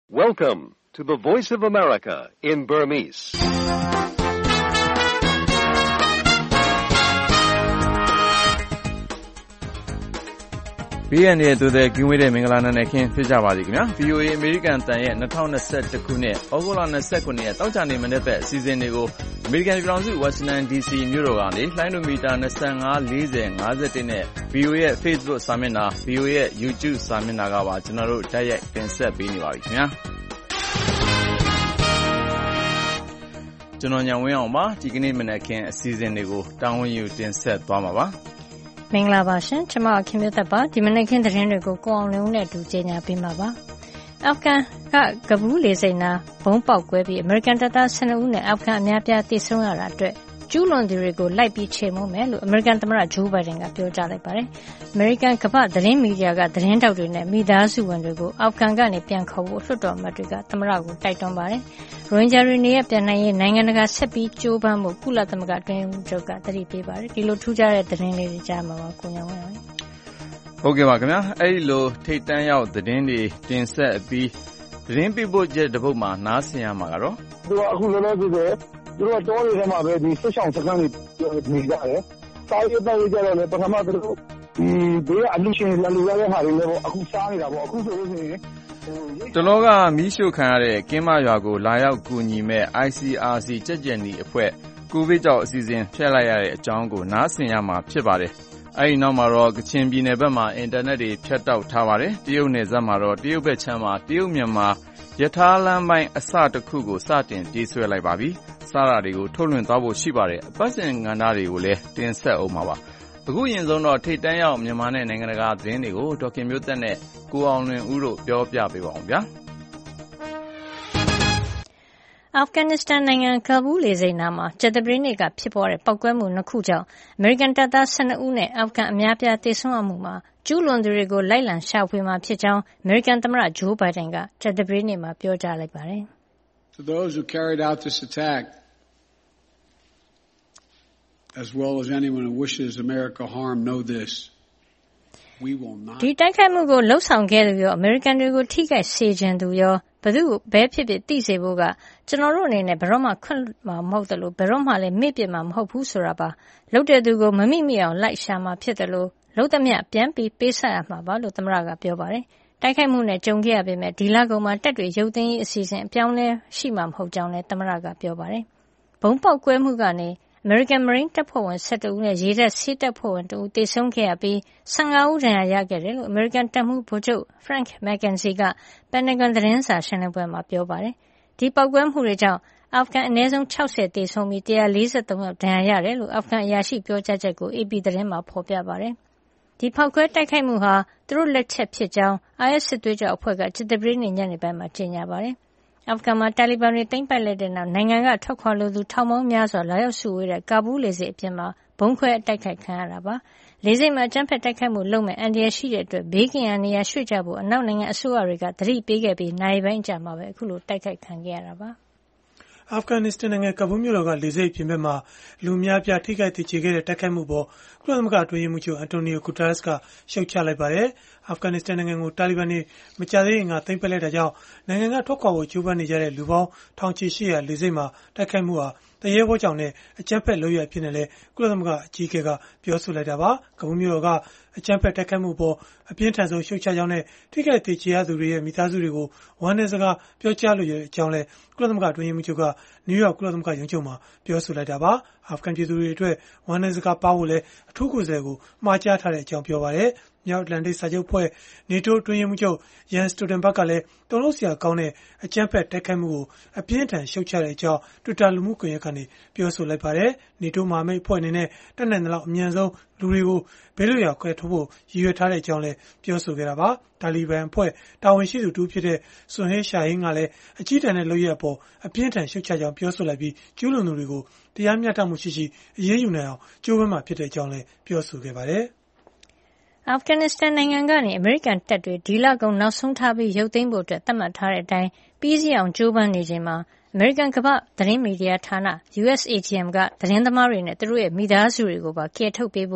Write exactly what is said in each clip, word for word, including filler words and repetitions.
Welcome to the Voice of America in Burmese. ။ဘေးရန်ရဲ့သူတဲ့ကင်းဝေးတဲ့မင်္ဂလာနံနဲ့ခင်းဖြစ်ကြပါစေခင်ဗျာ။ V O A အမေရိကန်တန်ရဲ့၂၀၂၁ခုနှစ်ဩဂုတ်လ၂၉ရက်တောက်ကြနေမနေ့ဘက်အစီအစဉ်တွေကိုအမေရိကန်ပြည်ထောင်စုဝါရှင်တန် ဒီစီမြို့တော်ကနေလှိုင်းလိုမီတာ၂၅ ၄၀ ၅၁နဲ့ V O A ရဲ့ Facebook စာမျက်နှာ V O A ရဲ့ YouTube စာမျက်နှာကပါကျွန်တော်တို့တိုက်ရိုက်တင်ဆက်ပေးနေပါပြီခင်ဗျာ။ကျွန်တော်ညံဝင်းအောင်ပါဒီကနေ့မနေ့ခင်းအစီအစဉ်တွေကိုတာဝန်ယူတင်ဆက်သွားမှာပါ။မင်္ဂလာပါရှင်ကျွန်မခင်မျိုးသက်ပါဒီမနေ့ခင်းသတင်းတွေကိုကိုအောင်လင်းဦးနဲ့အတူကြေညာပေးမှာပါအာဖဂန်ကကဘူးလေစိန်နာဘုံပေါက်ကွဲပြီးအမေရိကန်တပ်သား၁၂ဦးနဲ့အာဖဂန်အများပြားတိစုံရတာအတွက်ကျူးလွန်သူတွေကိုလိုက်ပြီးချေမှုန်းမယ်လို့အမေရိကန်သမ္မတဂျိုးဘိုင်ဒန်ကပြောကြားလိုက်ပါတယ်အမေရိကန်ကမ္ဘာသတင်းမီဒီယာကသတင်းတောက်တွေနဲ့မိသားစုဝင်တွေကိုအာဖဂန်ကနေပြန်ခေါ်ဖို့လွှတ်တော်အမတ်တွေကသမ္မတကိုတိုက်တွန်းပါတယ်ရိုဟင်ဂျာတွေနေရပြန်နိုင်ရေးနိုင်ငံတကာဆက်ပြီးကြိုးပမ်းမှုကုလသမဂ္ဂအတွင်းမှုချုပ်ကတတိပေးပါတယ်ဒီလိုထူးခြားတဲ့သတင်းလေးတွေကြားမှာပါကိုညောင်းဝင်ဟုတ်ကဲ့ပါခင်ဗျာအဲ့ဒီလိုထိတ်တန်းရောက်သတင်းတွေတင်ဆက်ပြီးသတင်းပြပို့ချက်တစ်ပုဒ်မှာနားဆင်ရမှာကတော့သူကအခုလောလောဆယ်သူတို့တောတွေထဲမှာပဲဒီဆွဆောင်စကန်တွေနေကြတယ်စားရတဲ့ကြတော့လေပထမသူတို့ဒီဘေးအလူရှင်လာလူရတဲ့ဟာတွေလည်းအခုစားနေတာပေါ့အခုဆိုလို့ရှိရင်တလောကမီးရှို့ခံရတဲ့ကင်းမရွာကိုလာရောက်ကူညီမဲ့ I C R C ကြက်ကြက်နီအဖွဲ့ကိုဗစ်ကြောင့်အစီအစဉ်ဖျက်လိုက်ရတဲ့အကြောင်းကိုနားဆင်ရမှာဖြစ်ပါတယ်။အဲဒီနောက်မှာတော့ကချင်ပြည်နယ်ဘက်မှာအင်တာနက်တွေဖြတ်တောက်ထားပါတယ်။တရုတ်နယ်စပ်မှာတော့တရုတ်ဘက်ခြမ်းမှာတရုတ်မြန်မာရထားလမ်းပိုင်းအစတစ်ခုကိုစတင်ပြေးဆွဲလိုက်ပါပြီ။စားတာတွေကိုထုတ်လွှင့်သွားဖို့ရှိပါတယ်။အပတ်စဉ်ကဏ္ဍတွေကိုလည်းတင်ဆက်အောင်ပါပါ။အခုရင်ဆုံးတော့ထိတ်တန်းရောက်မြန်မာနဲ့နိုင်ငံတကာသတင်းတွေကိုဒေါက်ခင်မျိုးသက်နဲ့ကိုအောင်လွင်ဦးတို့ပြောပြပေးပါအောင်ဗျာ။အာဖဂန်နစ္စတန်နိုင်ငံကဘူးလေဆိပ်နားမှာကြာသပတေးနေ့ကဖြစ်ပွားတဲ့ပောက်ကွဲမှုနှစ်ခုကြောင့်အမေရိကန်တပ်သား၁၂ဦးနဲ့အာဖဂန်အများပြားသေဆုံးမှုမှာကျူးလွန်သူတွေကိုလိုက်လံရှာဖွေမှာဖြစ်ကြောင်းအမေရိကန်သမ္မတဂျိုးဘိုင်ဒန်ကကြာသပတေးနေ့မှာပြောကြားလိုက်ပါတယ်။ To those who carried out this attack, as well as anyone who wishes America harm, know this. We will not. ဒီတိုက်ခိုက်မှုကိုလှုပ်ဆောင်ခဲ့သူရောအမေရိကန်တွေကိုထိခိုက်စေခြင်းသူရောဘယ်သူဘဲဖြစ်ဖြစ်သိစေဖို့ကကျွန်တော်တို့အနေနဲ့ဘယ်တော့မှခွင့်မှာမဟုတ်တယ်လို့ဘယ်တော့မှလည်းမေ့ပြစ်မှာမဟုတ်ဘူးဆိုတာပါလှုပ်တဲ့သူကိုမမိမိအောင်လိုက်ရှာမှာဖြစ်တယ်လို့လှုပ်သမျှပြန်ပြီးပေးဆက်ရမှာပါလို့သမ္မတကပြောပါတယ်တိုက်ခိုက်မှုနဲ့ကြုံခဲ့ရပေမဲ့ဒီလကုန်မှာတက်တွေရုပ်သိမ်းရေးအစီအစဉ်အပြောင်းလဲရှိမှာမဟုတ်ကြောင်းလည်းသမ္မတကပြောပါတယ်ဘုံပေါက်ကွဲမှုကနေAmerican Marine တပ်ဖွဲ့ဝင်၁၁ဦးနဲ့ရေတပ်ဆေးတပ်ဖွဲ့ဝင်တဦးသေဆုံးခဲ့ရပြီး၁၅ဦးဒဏ်ရာရခဲ့တယ်လို့ American တပ်မှူးဗိုလ်ချုပ် Frank McKenzie က Pentagon သတင်းစာရှင်းလင်းပွဲမှာပြောပါတယ်။ဒီပောက်ကွဲမှုတွေကြောင့်အာဖဂန်အနည်းဆုံး၆၀သေဆုံးပြီး၁၄၃ယောက်ဒဏ်ရာရတယ်လို့အာဖဂန်အရာရှိပြောကြားချက်ကို A P သတင်းမှာဖော်ပြပါတယ်။ဒီဖောက်ခွဲတိုက်ခိုက်မှုဟာသူတို့လက်ချက်ဖြစ်ကြောင်း I S စစ်သွေးကြွအဖွဲ့ကကြာသပတေးနေ့ညနေပိုင်းမှာကြေညာပါတယ်။အာဖဂန်မှာတာလီဘန်တွေသိမ်းပိုက်လိုက်တဲ့နောက်နိုင်ငံကထွက်ခွာလိုသူထောင်ပေါင်းများစွာလာရောက်စုဝေးတဲ့ကာဘူးလေဆိပ်အပြင်မှာဘုံခွဲတိုက်ခိုက်ခံရတာပါလေဆိပ်မှာအကြမ်းဖက်တိုက်ခိုက်မှုလုပ်မဲ့အန်ဒီရရှိတဲ့အတွက်ဘေးကင်းရာနေရာရွှေ့ကြဖို့အနောက်နိုင်ငံအစိုးရတွေကသတိပေးခဲ့ပြီးနိုင်ပိုင်းအကြာမှာပဲအခုလိုတိုက်ခိုက်ခံခဲ့ရတာပါအာဖဂန်နစ္စတန်နိုင်ငံကဘူးမြို့တော်ကလေဆိပ်ပြင်ပမှာလူများပြားထိခိုက်ဒေချေခဲ့တဲ့တိုက်ခိုက်မှုပေါ်ကုလသမဂ္ဂအတွင်းရေးမှူးချုပ်အန်တိုနီယိုဂူတာရက်စ်ကရှုတ်ချလိုက်ပါတယ်အာဖဂန်နစ္စတန်နိုင်ငံကိုတာလီဘန်တွေမကြသေးခင်ကသိမ်းပိုက်လိုက်တာကြောင့်နိုင်ငံကထွက်ခွာဖို့ကြိုးပမ်းနေကြတဲ့လူပေါင်းထောင်ချီရှိရာလေဆိပ်မှာတိုက်ခိုက်မှုဟာတရေဘောကြောင့်နဲ့အကြမ်းဖက်လုပ်ရဖြစ်နေလဲကုလသမဂ္ဂအကြီးအကဲကပြောဆိုလိုက်တာပါကဘူးမြို့တော်ကအကြမ်းဖက်တိုက်ခိုက်မှုပေါ်အပြင်းထန်ဆုံးရှုတ်ချကြောင်းနဲ့ထိခိုက်ဒေချေရသူတွေရဲ့မိသားစုတွေကိုဝမ်းနည်းစကားပြောကြားလိုတဲ့အကြောင်းလဲကုလသမဂ္ဂအတွင်းရေးမှူးချုပ်ကနယူးယောက်ကုလသမဂ္ဂရုံးချုပ်မှာပြောဆိုလိုက်တာပါအာဖဂန်ပြည်သူတွေအတွက်ဝမ်းနည်းစကားပါဖို့လဲအထူးကိုယ်စားလှယ်ကိုမှားကြားထားတဲ့အကြောင်းပြောပါတယ်မြောက်အတ္တလန်တိတ်စာချုပ်ဖွဲ့နေတိုးအတွင်းရေးမှူးချုပ်ယန်စတိုတန်ဘတ်ကလည်းတုံ့လို့စရာကောင်းတဲ့အကြမ်းဖက်တိုက်ခိုက်မှုကိုအပြင်းထန်ရှုတ်ချတဲ့အကြောင်း Twitter လူမှုကွန်ရက်ကနေပြောဆိုလိုက်ပါတယ်နေတိုးမဟာမိတ်အဖွဲ့အနေနဲ့တက်နိုင်တဲ့လောက်အမြန်ဆုံးလူတွေကိုဘေးလွတ်ရာခွဲထုတ်ဖို့ရည်ရွယ်ထားတဲ့အကြောင်းလည်းပြောဆိုခဲ့တာပါတာလီဘန်အဖွဲ့တာဝန်ရှိသူတူဖြစ်တဲ့ဆွန်ဟေးရှာဟင်းကလည်းအကြီးတန်းတဲ့လုပ်ရအပေါ်အပြင်းထန်ရှုတ်ချကြောင်းပြောဆိုလိုက်ပြီးကျူးလွန်သူတွေကိုတရားမျှတမှုရှိရှိအရေးယူနိုင်အောင်ကြိုးပမ်းမှာဖြစ်တဲ့အကြောင်းလည်းပြောဆိုခဲ့ပါတယ်အာဖဂန်နစ္စတန်နိုင်ငံကနေအမေရိကန်တပ်တွေဒီလကုန်နောက်ဆုံးထားပြီးရုပ်သိမ်းဖို့အတွက်သတ်မှတ်ထားတဲ့အတိုင်းပြီးစီးအောင်ကြိုးပမ်းနေချိန်မှာအမေရိကန်ကမ္ဘာသတင်းမီဒီယာဌာန U S A G M ကသတင်းသမားတွေနဲ့သူတို့ရဲ့မိသားစုတွေကိုပါကယ်ထုတ်ပေးဖို့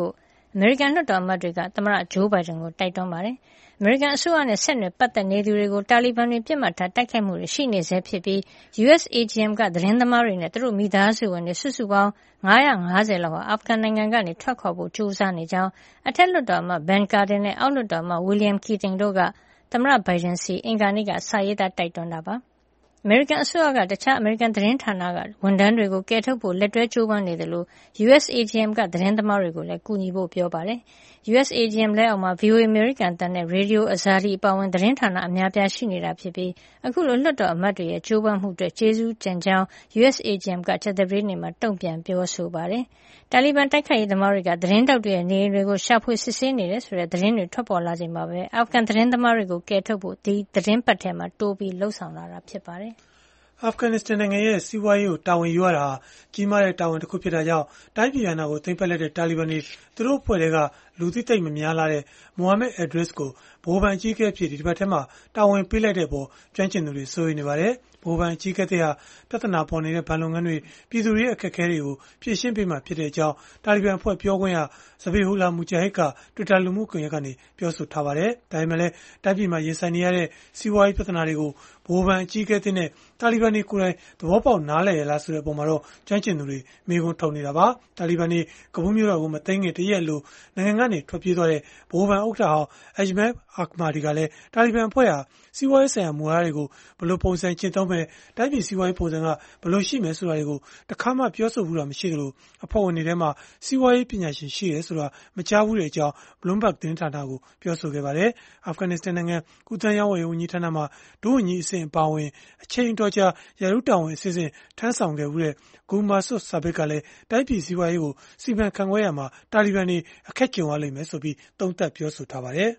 အမေရိကန်လွှတ်တော်အမတ်တွေကသမ္မတဂျိုးဘိုင်ဒန်ကိုတိုက်တွန်းပါတယ်။အမေရိကန်အစိုးရနဲ့ဆက်နွယ်ပတ်သက်နေသူတွေကိုတာလီဘန်တွေပြစ်မှတ်ထားတိုက်ခိုက်မှုတွေရှိနေဆဲဖြစ်ပြီး U S A G M ကသတင်းသမားတွေနဲ့သူတို့မိသားစုဝင်တွေစုစုပေါင်း၅၅၀လောက်ဟာအာဖဂန်နိုင်ငံကနေထွက်ခွာဖို့ကြိုးစားနေကြောင်းအထက်လွှတ်တော်အမတ်ဘန်ကာဒင်နဲ့အောက်လွှတ်တော်အမတ်ဝီလျံကီတင်တို့ကသမ္မတဘိုင်ဒန်စီအင်္ဂါနေ့ကစာရေးသားတိုက်တွန်းတာပါ။အမေရိကန်အစိုးရကတခြားအမေရိကန်သတင်းဌာနကဝန်ထမ်းတွေကိုကယ်ထုတ်ဖို့လက်တွဲကြိုးပမ်းနေတယ်လို့ U S A G M ကသတင်းသမားတွေကိုလည်းကူညီဖို့ပြောပါတယ်။ U S A G M လက်အောက်မှာ V O A အမေရိကန်တန်နဲ့ Radio Azadi အပါအဝင်သတင်းဌာနအများပြားရှိနေတာဖြစ်ပြီးအခုလိုလွှတ်တော်အမတ်တွေရဲ့ကြိုးပမ်းမှုအတွက်ကျေးဇူးတင်ကြောင်း U S A G M ကကြာသပတေးနေ့မှာတုံ့ပြန်ပြောဆိုပါတယ်။တာလီဘန်တိုက်ခိုက်ရေးသမားတွေကသတင်းတောက်တွေရဲ့နေအိမ်တွေကိုရှာဖွေစစ်ဆေးနေတယ်ဆိုတဲ့သတင်းတွေထွက်ပေါ်လာချိန်မှာပဲအာဖဂန်သတင်းသမားတွေကိုကယ်ထုတ်ဖို့ဒီသတင်းပတ်ထဲမှာတိုးပြီးလှုံ့ဆော်လာတာဖြစ်ပါတယ်။အာဖဂန်နစ္စတန်နိုင်ငံရဲ့စီးပွားရေးကိုတာဝန်ယူရတာဟာကြီးမားတဲ့တာဝန်တစ်ခုဖြစ်တာကြောင့်တိုင်းပြည်ရန်နာကိုသိမ်းပိုက်လိုက်တဲ့တာလီဘန်တွေသူတို့အဖွဲ့တွေကလူသိသိပ်မများလာတဲ့မိုဟာမက်အက်ဒရက်စ်ကိုဗဟိုဘဏ်အကြီးအကဲဖြစ်ဒီတစ်ပတ်ထဲမှာတာဝန်ပေးလိုက်တဲ့ပေါ်ကျွမ်းကျင်သူတွေစိုးရိမ်နေပါတယ်။ဗဟိုဘဏ်အကြီးအကဲတဲ့ဟာပြဿနာပေါ်နေတဲ့ဘဏ်လုပ်ငန်းတွေပြည်သူတွေရဲ့အခက်အခဲတွေကိုဖြေရှင်းပေးမှဖြစ်တဲ့အကြောင်းတာလီဘန်အဖွဲ့ပြောခွင့်ရဇဘီဟူလာမူဂျာဟစ်က Twitter လူမှုကွန်ရက်ကနေပြောဆိုထားပါတယ်။ဒါပေမဲ့လည်းတိုင်းပြည်မှာရင်ဆိုင်နေရတဲ့စီးပွားရေးပြဿနာတွေကိုဗဟိုဘဏ်အကြီးအကဲတဲ့နဲ့တာလီဘန်တွေကိုယ်တိုင်သဘောပေါက်နားလည်ရလားဆိုတဲ့အပေါ်မှာတော့ကျွမ်းကျင်သူတွေမေးခွန်းထုတ်နေတာပါ။တာလီဘန်တွေကဘူးမြို့တော်ကိုမသိမ်းခင်တရက်လိုနိုင်ငံကနေထွက်ပြေးသွားတဲ့ဗဟိုဘဏ်ဥက္ကဋ္ဌဟောင်းအဂျမက်အာမာဒီကလည်းတာလီဘန်အဖွဲ့ဟာစီးပွားရေးဆိုင်ရာမူဝါဒတွေကိုဘယ်လိုပုံစံကျင့်သုံးမယ်တိုင်းပြည်စီးပွားရေးပုံစံကဘယ်လိုရှိမယ်ဆိုတာတွေကိုတခါမှပြောဆိုဘူးတာမရှိသလိုအဖွဲ့ဝင်တွေထဲမှာစီးပွားရေးပညာရှင်ရှိတယ်ဆိုတာမကြားဘူးတဲ့အကြောင်း Bloomberg သတင်းဌာနကိုပြောဆိုခဲ့ပါတယ်။အာဖဂန်နစ္စတန်နိုင်ငံကုသရေးဝန်ကြီးဌာနမှာဒုဝန်ကြီးအဆင့်အပါအဝင်အချိန်အတော်ကြာရာထူးတာဝန်အဆင့်ဆင့်ထမ်းဆောင်ခဲ့ဘူးတဲ့ဂူမာဆွတ်ဆာဘစ်ကလည်းတိုင်းပြည်စီးပွားရေးကိုစီမံခန့်ခွဲရမှာတာလီဘန်တွေအခက်ကြုံရလိမ့်မယ်ဆိုပြီးသုံးသပ်ပြောဆိုထားပါတယ်။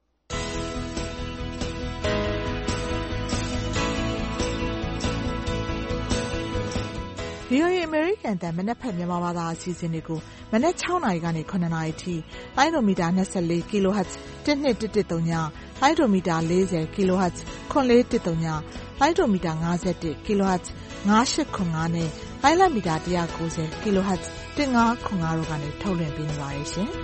V O A အမေရိကန်တန်မနက်ဖက်မြန်မာဘာသာအစီအစဉ်တွေကိုမနက်၆နာရီကနေ၇နာရီထိလိုင်းဒိုမီတာ၂၄ kHz ၁၂၁၁၃ညလိုင်းဒိုမီတာ၄၀ kHz ၇၄၁၃ညလိုင်းဒိုမီတာ၅၁ kHz ၅၈၇၅နဲ့လိုင်းလမီတာ၁၉၀ kHz ၁၅၇၅တို့ကနေထုတ်လွှင့်ပေးနေပါတယ်ရှင်။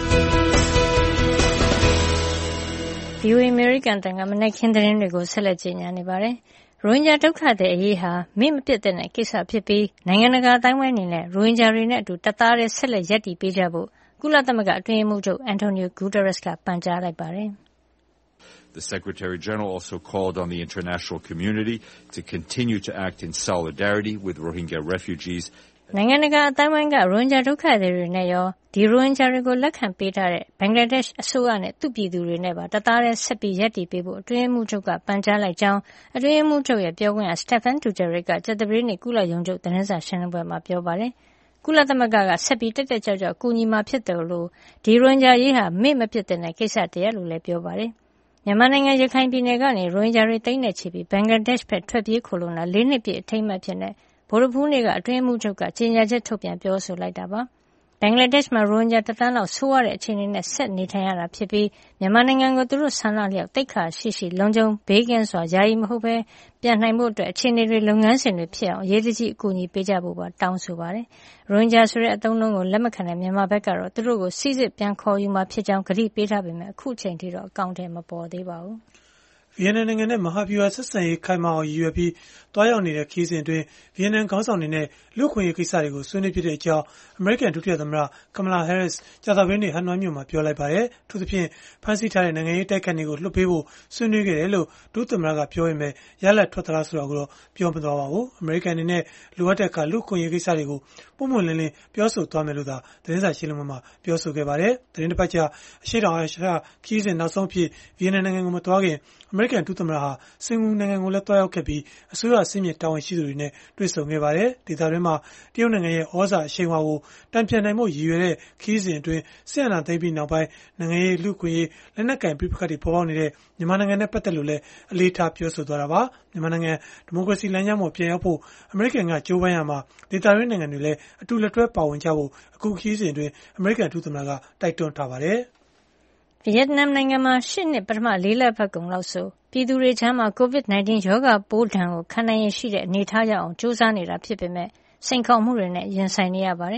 V O A အမေရိကန်တန်ကမနက်ခင်းသတင်းတွေကိုဆက်လက်ကြေညာနေပါတယ်။ရိုဟင်ဂျာဒုက္ခသည်အရေးဟာမေ့မပစ်တဲ့ကိစ္စဖြစ်ပြီးနိုင်ငံတကာအသိုင်းအဝိုင်းအနေနဲ့ရိုဟင်ဂျာတွေနဲ့အတူတသားတည်းဆက်လက်ရပ်တည်ပေးကြဖို့ကုလသမဂ္ဂအတွင်းရေးမှူးချုပ်အန်တိုနီယိုဂူတာရက်စ်ကပန်ကြားလိုက်ပါတယ်။ The Secretary General also called on the international community to continue to act in solidarity with Rohingya refugees. နိုင်ငံတကာအသိုင်းအဝိုင်းကရိုဟင်ဂျာဒုက္ခသည်တွေနဲ့ရောဒီရိုဟင်ဂျာတွေကိုလက်ခံပေးထားတဲ့ဘင်္ဂလားဒေ့ရှ်အစိုးရနဲ့သူ့ပြည်သူတွေနဲ့ပါတသားတည်းဆက်ပြီးရပ်တည်ပေးဖို့အတွင်းရေးမှူးချုပ်ကပန်ကြားလိုက်ကြောင်းအတွင်းရေးမှူးချုပ်ရဲ့ပြောခွင့်ရ Stéphane Dujarric ကကြာသပတေးနေ့ကုလရုံးချုပ်သတင်းစာရှင်းလင်းပွဲမှာပြောပါတယ်။ကုလသမဂ္ဂကဆက်ပြီးတက်တက်ကြွကြွကူညီမှာဖြစ်တယ်လို့ဒီရိုဟင်ဂျာရေးဟာမေ့မပစ်တဲ့ကိစ္စတည်းလို့လည်းပြောပါတယ်။မြန်မာနိုင်ငံရခိုင်ပြည်နယ်ကနေရိုဟင်ဂျာတွေတိမ့်နေချပြီးဘင်္ဂလားဒေ့ရှ်ဘက်ထွက်ပြေးခိုလုံတာလေးနှစ်ပြည့်အထိမ်းအမှတ်ဖြစ်နေဗုဒ္ဓဖူးနေ့ကအတွင်းရေးမှူးချုပ်ကကြေညာချက်ထုတ်ပြန်ပြောဆိုလိုက်တာပါ။ဘင်္ဂလားဒေ့ရှ်မှာရိုဟင်ဂျာတသန်းလောက်ဆိုးရတဲ့အခြေအနေနဲ့ဆက်နေထိုင်ရတာဖြစ်ပြီးမြန်မာနိုင်ငံကိုသူတို့ဆန္ဒလျောက်တိတ်ခါရှိရှိလုံခြုံဘေးကင်းစွာယာယီမဟုတ်ဘဲပြန်နိုင်ဖို့အတွက်အခြေအနေတွေလုပ်ငန်းစဉ်တွေဖြစ်အောင်အရေးတကြီးအကူအညီပေးကြဖို့ပါတောင်းဆိုပါတယ်။ရိုဟင်ဂျာဆိုတဲ့အသုံးအနှုန်းကိုလက်မခံတဲ့မြန်မာဘက်ကတော့သူတို့ကိုစီစစ်ပြန်ခေါ်ယူမှာဖြစ်ကြောင်းကတိပေးထားပေမဲ့အခုချိန်ထိတော့အကောင့်ထဲမပေါ်သေးပါဘူး။ဗီယက်နမ်နိုင်ငံနဲ့မဟာဗျူဟာဆက်ဆံရေးခိုင်မာအောင်ရည်ရွယ်ပြီးတွားရောက်နေတဲ့ခရီးစဉ်အတွင်းဗီယက်နမ်ခေါင်းဆောင်တွေနဲ့လူ့အခွင့်အရေးကိစ္စတွေကိုဆွေးနွေးဖြစ်တဲ့အကြောင်းအမေရိကန်ဒုတိယသမ္မတကမလာဟဲရစ်ကြာသပတေးနေ့ဟန်နွိုင်းမြို့မှာပြောလိုက်ပါတယ်။ထို့သဖြင့်ဖမ်းဆီးထားတဲ့နိုင်ငံရေးတိုက်ခိုက်တွေကိုလွှတ်ပေးဖို့ဆွေးနွေးခဲ့တယ်လို့ဒုသမ္မတကပြောပေမဲ့ရလဒ်ထွက်သလားဆိုတာကိုတော့ပြောမသွားပါဘူး။အမေရိကန်အနေနဲ့လိုအပ်တဲ့အခါလူ့အခွင့်အရေးကိစ္စတွေကိုပုံမှန်လင်းလင်းပြောဆိုသွားမယ်လို့သာသတင်းစာရှင်းလင်းပွဲမှာပြောဆိုခဲ့ပါတယ်။သတင်းတစ်ပတ်ကြာအရှေ့တောင်အာရှခရီးစဉ်နောက်ဆုံးဖြစ်ဗီယက်နမ်နိုင်ငံကိုမသွားခင်အမေရိကန်ဒုသမ္မတဟာစင်ကာပူနိုင်ငံကိုလည်းတွားရောက်ခဲ့ပြီးအစိုးရအဆင့်မြင့်တာဝန်ရှိသူတွေနဲ့တွေ့ဆုံခဲ့ပါတယ်။ဒေသတွင်းမှာတရုတ်နိုင်ငံရဲ့ဩဇာအရှိန်အဝါကိုတန်ပြန်နိုင်ဖို့ရည်ရွယ်တဲ့ခရီးစဉ်အတွင်းစစ်အာဏာသိမ်းပြီးနောက်ပိုင်းနိုင်ငံရေးလူ့အခွင့်အရေးလက်နက်ကိုင်ပြဿနာတွေပေါ်ပေါက်နေတဲ့မြန်မာနိုင်ငံနဲ့ပတ်သက်လို့လည်းအလေးထားပြောဆိုသွားတာပါ။မြန်မာနိုင်ငံဒီမိုကရေစီလမ်းကြောင်းပေါ်ပြန်ရောက်ဖို့အမေရိကန်ကကြိုးပမ်းရမှာဒေသတွင်းနိုင်ငံတွေလည်းအတူလက်တွဲပါဝင်ကြဖို့အခုခရီးစဉ်အတွင်းအမေရိကန်ဒုသမ္မတကတိုက်တွန်းထားပါတယ်။ဗီယက်နမ်နိုင်ငံမှာရှေ့နှစ်ပထမလေးလပတ်ကုန်လောက်ဆိုပြည်သူတွေကြားမှာ ကိုဗစ်၁၉ ရောဂါပိုးဒဏ်ကိုခံနိုင်ရရှိတဲ့အနေအထားရောက်အောင်ကြိုးစားနေတာဖြစ်ပေမဲ့စိန်ခေါ်မှုတွေနဲ့ရင်ဆိုင်နေရပါတယ်။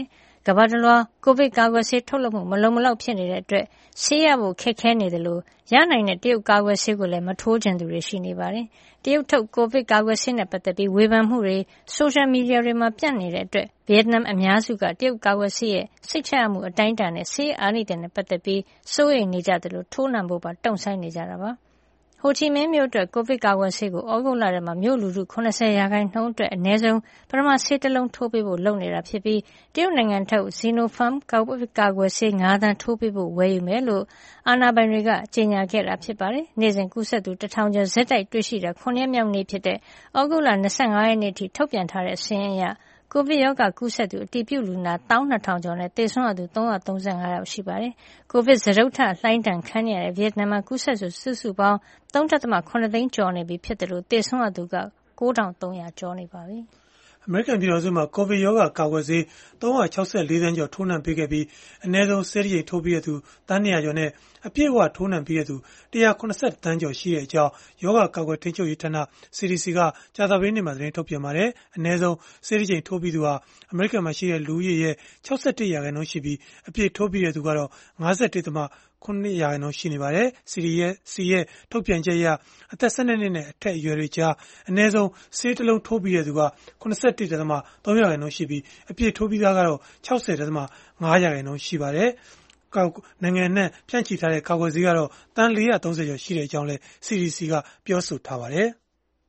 ကမ္ဘာတလွှာကိုဗစ်ကာကွယ်ဆေးထုတ်လုပ်မှုမလုံမလောက်ဖြစ်နေတဲ့အတွက်ဆေးရဖို့ခက်ခဲနေတယ်လို့ရနိုင်တဲ့တရုတ်ကာကွယ်ဆေးကိုလည်းမထိုးချင်သူတွေရှိနေပါတယ်။တရုတ်ထုတ်ကိုဗစ်ကာကွယ်ဆေးနဲ့ပတ်သက်ပြီးဝေဖန်မှုတွေဆိုရှယ်မီဒီယာတွေမှာပြန့်နေတဲ့အတွက်ဗီယက်နမ်အများစုကတရုတ်ကာကွယ်ဆေးရဲ့စိတ်ချရမှုအတိုင်းအတာနဲ့ဆေးအားနည်းတဲ့နဲ့ပတ်သက်ပြီးစိုးရိမ်နေကြတယ်လို့ထိုးနှံဖို့ပါတုံ့ဆိုင်းနေကြတာပါ။ဟိုချီမင်းမြို့အတွက်ကိုဗစ်ကာကွယ်ဆေးကိုဩဂုတ်လထဲမှာမြို့လူထု၇၀ရာခိုင်နှုန်းအတွက်အနည်းဆုံးပထမဆေးတစ်လုံးထိုးပေးဖို့လုပ်နေတာဖြစ်ပြီးတရုတ်နိုင်ငံထုတ်ဇီနိုဖမ်ကိုဗစ်ကာကွယ်ဆေး၅သန်းထိုးပေးဖို့ဝယ်ယူမယ်လို့အာဏာပိုင်တွေကကြေညာခဲ့တာဖြစ်ပါတယ်။နေ့စဉ်ကူးစက်သူတစ်ထောင်ကျော်ဇက်တိုက်တွေ့ရှိတာခုနှစ်ရက်မြောက်နေ့ဖြစ်တဲ့ဩဂုတ်လ၂၅ရက်နေ့ထိထုတ်ပြန်ထားတဲ့စာရင်းအရကိုဗစ်ရောဂါကူးစက်သူအတည်ပြုလူနာ၁၂ထောင်ကျော်နဲ့သေဆုံးရသူ၃၃၅ယောက်ရှိပါတယ်။ကိုဗစ်စတုတ္ထလှိုင်းတံခံရတဲ့ဗီယက်နမ်မှာကူးစက်သူစုစုပေါင်း၃.၇သိန်းကျော်နေပြီဖြစ်တယ်လို့သေဆုံးရသူက၉ထောင်၃ရာကျော်နေပါပြီ။အမေရိကန်ပြည်ထောင်စုမှာကိုဗစ်ရောဂါကာကွယ်ဆေး၃၆၄သန်းကျော်ထိုးနှံပေးခဲ့ပြီးအနည်းဆုံးဆေးရိပ်ထိုးပြီးတဲ့သူတန်း၂ရာကျော်နဲ့အပြည့်အဝထိုးနှံပြီးတဲ့သူ၁၇၀သန်းကျော်ရှိတဲ့အကြောင်းရောဂါကာကွယ်ထိန်းချုပ်ရေးဌာန C D C ကကြာသပတေးနေ့မှာသတင်းထုတ်ပြန်ပါတယ်။အနည်းဆုံးဆေးရိပ်ထိုးပြီးသူဟာအမေရိကန်မှာရှိတဲ့လူဦးရေရဲ့၆၁ရာခိုင်နှုန်းရှိပြီးအပြည့်ထိုးပြီးတဲ့သူကတော့၅၁.ခုနှစ်ရာခိုင်နှုန်းရှိနေပါတယ်။ C D C ရဲ့ထုတ်ပြန်ချက်အရအသက်၁၂နှစ်နဲ့အထက်အရွယ်တွေကြားအနည်းဆုံးဆေးတစ်လုံးထိုးပြီးတဲ့သူက၇၁.၃ရာခိုင်နှုန်းရှိပြီးအပြည့်ထိုးပြီးသားကတော့၆၀.၅ရာခိုင်နှုန်းရှိပါတယ်။နိုင်ငံနဲ့ဖြန့်ချီထားတဲ့ကာကွယ်ဆေးကတော့တန်၄၃၀ကျော်ရှိတဲ့အကြောင်းလည်း C D C ကပြောဆိုထားပါတယ်။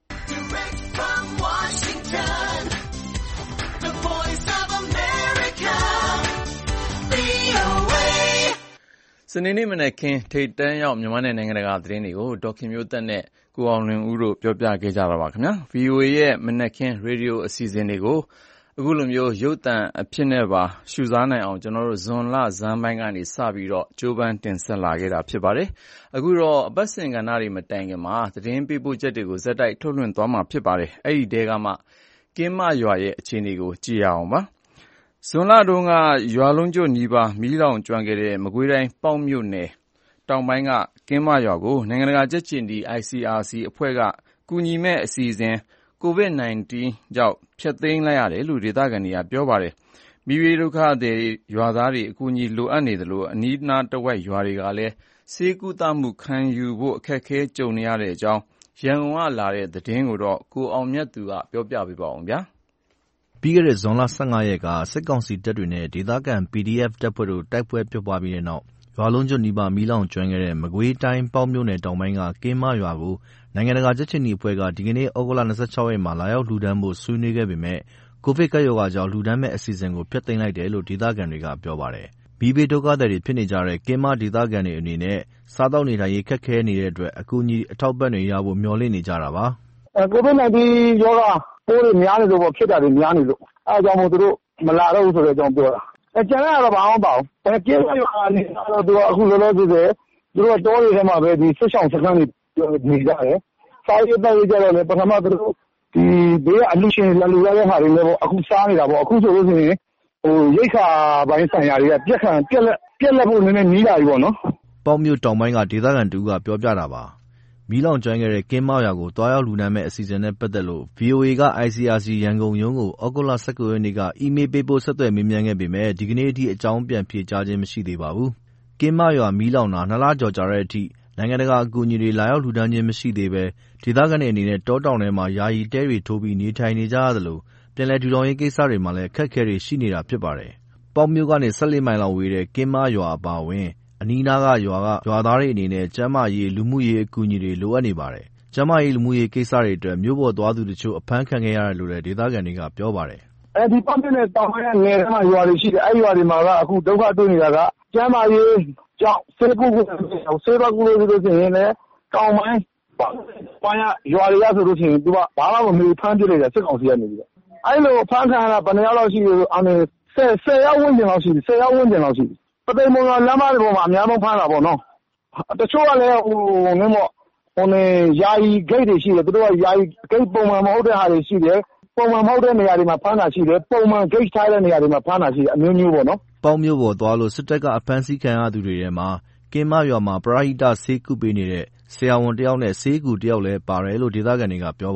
စနေနေ့မနက်ခင်းထိပ်တန်းရောက်မြန်မာနဲ့နိုင်ငံတကာသတင်းတွေကိုဒေါက်ခင်မျိုးသက်နဲ့ကိုအောင်လွင်ဦးတို့ပြောပြခဲ့ကြတာပါခင်ဗျာ။ V O A ရဲ့မနက်ခင်းရေဒီယိုအစီအစဉ်တွေကိုအခုလိုမျိုးရုပ်သံအဖြစ်နဲ့ပါရှုစားနိုင်အောင်ကျွန်တော်တို့ဇွန်လဇန်းပိုင်းကနေစပြီးတော့ကြိုးပမ်းတင်ဆက်လာခဲ့တာဖြစ်ပါတယ်။အခုတော့အပတ်စဉ်ကဏ္ဍတွေမတိုင်ခင်မှာသတင်းပေးပို့ချက်တွေကိုဇက်တိုက်ထုတ်လွှင့်သွားမှာဖြစ်ပါတယ်။အဲ့ဒီတဲကမှကင်းမရွာရဲ့အခြေအနေကိုကြည့်ရအောင်ပါ။ဇွန်လတုန်းကရွာလုံးကျွတ်နီးပါးမီးလောင်ကျွမ်းခဲ့တဲ့မကွေးတိုင်းပေါက်မြို့နယ်တောင်ပိုင်းကကင်းမရွာကိုနိုင်ငံတကာကြက်ခြေနီ I C R C အဖွဲ့ကကူညီမဲ့အစီအစဉ်ကိုဗစ်၁၉ ကြောင့်ဖျက်သိမ်းလိုက်ရတယ်လို့ဒေသခံတွေကပြောပါတယ်။မိဘဒုက္ခသည်ရွာသားတွေအကူအညီလိုအပ်နေတယ်လို့အနီးနားတဝိုက်ရွာတွေကလည်းဆေးကုသမှုခံယူဖို့အခက်အခဲကြုံနေရတဲ့အကြောင်းရန်ကုန်ကလာတဲ့သတင်းကိုတော့ကိုအောင်မြတ်သူကပြောပြပေးပါအောင်ဗျာ။ပြီးခဲ့တဲ့ဇွန်လ၁၅ရက်ကစစ်ကောင်စီတပ်တွေနဲ့ဒေသခံ P D F တပ်ဖွဲ့တို့တိုက်ပွဲဖြစ်ပွားပြီးတဲ့နောက်ရွာလုံးကျွတ်နီးပါးမီးလောင်ကျွမ်းခဲ့တဲ့မကွေးတိုင်းပေါက်မြို့နယ်တောင်ပိုင်းကကင်းမရွာကိုနိုင်ငံတကာကြက်ခြေနီအဖွဲ့ကဒီကနေ့ဩဂုတ်လ၂၆ရက်မှာလာရောက်လှူဒန်းဖို့ဆွေးနွေးခဲ့ပေမဲ့ကိုဗစ်ကပ်ရောဂါကြောင့်လှူဒန်းမဲ့အစီအစဉ်ကိုဖျက်သိမ်းလိုက်တယ်လို့ဒေသခံတွေကပြောပါတယ်။မိဘဒုက္ခသည်တွေဖြစ်နေကြတဲ့ကင်းမဒေသခံတွေအနေနဲ့စားတောက်နေထိုင်ရေးခက်ခဲနေတဲ့အတွက်အကူအညီအထောက်ပံ့တွေရဖို့မျှော်လင့်နေကြတာပါ။ကိုဗစ်၁၉ရောဂါပိုးတွေများနေလို့ပေါ့ဖြစ်တာတွေများနေလို့အဲဒါကြောင့်မို့သူတို့မလာတော့ဘူးဆိုတဲ့အကြောင်းပြောတာ။အဲကျန်တဲ့ကတော့ဘာမှမပါဘူး။အဲကင်းမရွာကနေတော့သူကအခုလောလောဆယ်သူတို့တောတွေထဲမှာပဲဒီစစ်ဆောင်စခန်းတွေနေကြတယ်။စားရေးတောက်ရေးကြတော့လေပထမသူတို့ဒီဘေးကအလူရှင်လာလူရတဲ့ဟာတွေလည်းပေါ့အခုစားနေတာပေါ့အခုဆိုလို့ရှိရင်ဟိုရိတ်ခါပိုင်းဆိုင်ရာတွေကပြက်ခံပြက်လက်ပြက်လက်ဖို့နည်းနည်းနီးလာပြီပေါ့နော်။ပေါက်မြို့တောင်ပိုင်းကဒေသခံတူကပြောပြတာပါ။မီးလောင်ကျွမ်းခဲ့တဲ့ကင်းမရွာကိုတွားရောက်လူနမ်းမဲ့အစီအစဉ်နဲ့ပတ်သက်လို့ V O A က I C R C ရန်ကုန်ရုံးကိုဩဂုတ်လ၁၉ရက်နေ့ကအီးမေးလ်ပေးပို့ဆက်သွယ်မေးမြန်းခဲ့ပေမဲ့ဒီကနေ့အထိအကြောင်းပြန်ဖြေကြားခြင်းမရှိသေးပါဘူး။ကင်းမရွာမီးလောင်တာနှစ်လကျော်ကြာတဲ့အထိနိုင်ငံတကာအကူအညီတွေလာရောက်လှူဒန်းခြင်းမရှိသေးဘဲဒေသခံတွေအနေနဲ့တောတောင်ထဲမှာယာယီတဲတွေထိုးပြီးနေထိုင်နေကြရသလိုပြန်လည်ထူထောင်ရေးကိစ္စတွေမှာလည်းအခက်အခဲတွေရှိနေတာဖြစ်ပါတယ်။ပေါက်မြို့ကနေ၁၄မိုင်လောက်ဝေးတဲ့ကင်းမရွာအပါအဝင်အနီးနားကရွာကရွာသားတွေအနေနဲ့ကျန်းမာရေးလူမှုရေးအကူအညီတွေလိုအပ်နေပါတယ်။ကျန်းမာရေးလူမှုရေးကိစ္စတွေအတွက်မြို့ပေါ်သွားသူတချို့အဖမ်းခံခဲ့ရတယ်လို့လည်းဒေသခံတွေကပြောပါတယ်။အဲဒီပေါက်မြို့နယ်တောင်ပိုင်းကနယ်ထဲမှာရွာတွေရှိတယ်အဲဒီရွာတွေမှာကအခုဒုက္ခတွေ့နေတာကကျန်းမာရေးကြောင့်ဆေးကုကုဆေးဘကုလို့ဆိုလို့ရှိရင်လည်းတောင်ပိုင်းပိုင်းရွာတွေကဆိုလို့ရှိရင်သူကဘာမှမမေးဖမ်းပြလိုက်တာစစ်ကောင်စီကနေပြီးတော့အဲဒီလိုဖမ်းခံရတာဘယ်နှယောက်လောက်ရှိလို့အမေဆယ်ဆယ်ယောက်ဝန်းကျင်လောက်ရှိတယ်ဆယ်ယောက်ဝန်းကျင်လောက်ရှိတယ်ပသိမ်မုံလမ်းမတွေပေါ်မှာအများဆုံးဖမ်းတာပေါ့နော်တချို့ကလည်းဟိုနင်းပေါ့ဟိုနေယာယီဂိတ်တွေရှိတယ်သူတို့ကယာယီဂိတ်ပုံမှန်မဟုတ်တဲ့ဟာတွေရှိတယ်ပုံမှန်မဟုတ်တဲ့နေရာတွေမှာဖမ်းတာရှိတယ်ပုံမှန်ဂိတ်ထားတဲ့နေရာတွေမှာဖမ်းတာရှိတယ်အမျိုးမျိုးပေါ့နော်ပေါက်မြို့ပေါ်သွားလို့စစ်တပ်ကအဖမ်းဆီးခံရသူတွေထဲမှာကင်းမရွာမှာပရဟိတဆေးကုပေးနေတဲ့ဆရာဝန်တယောက်နဲ့ဆေးကူတယောက်လည်းပါတယ်လို့ဒေသခံတွေကပြောပါတယ်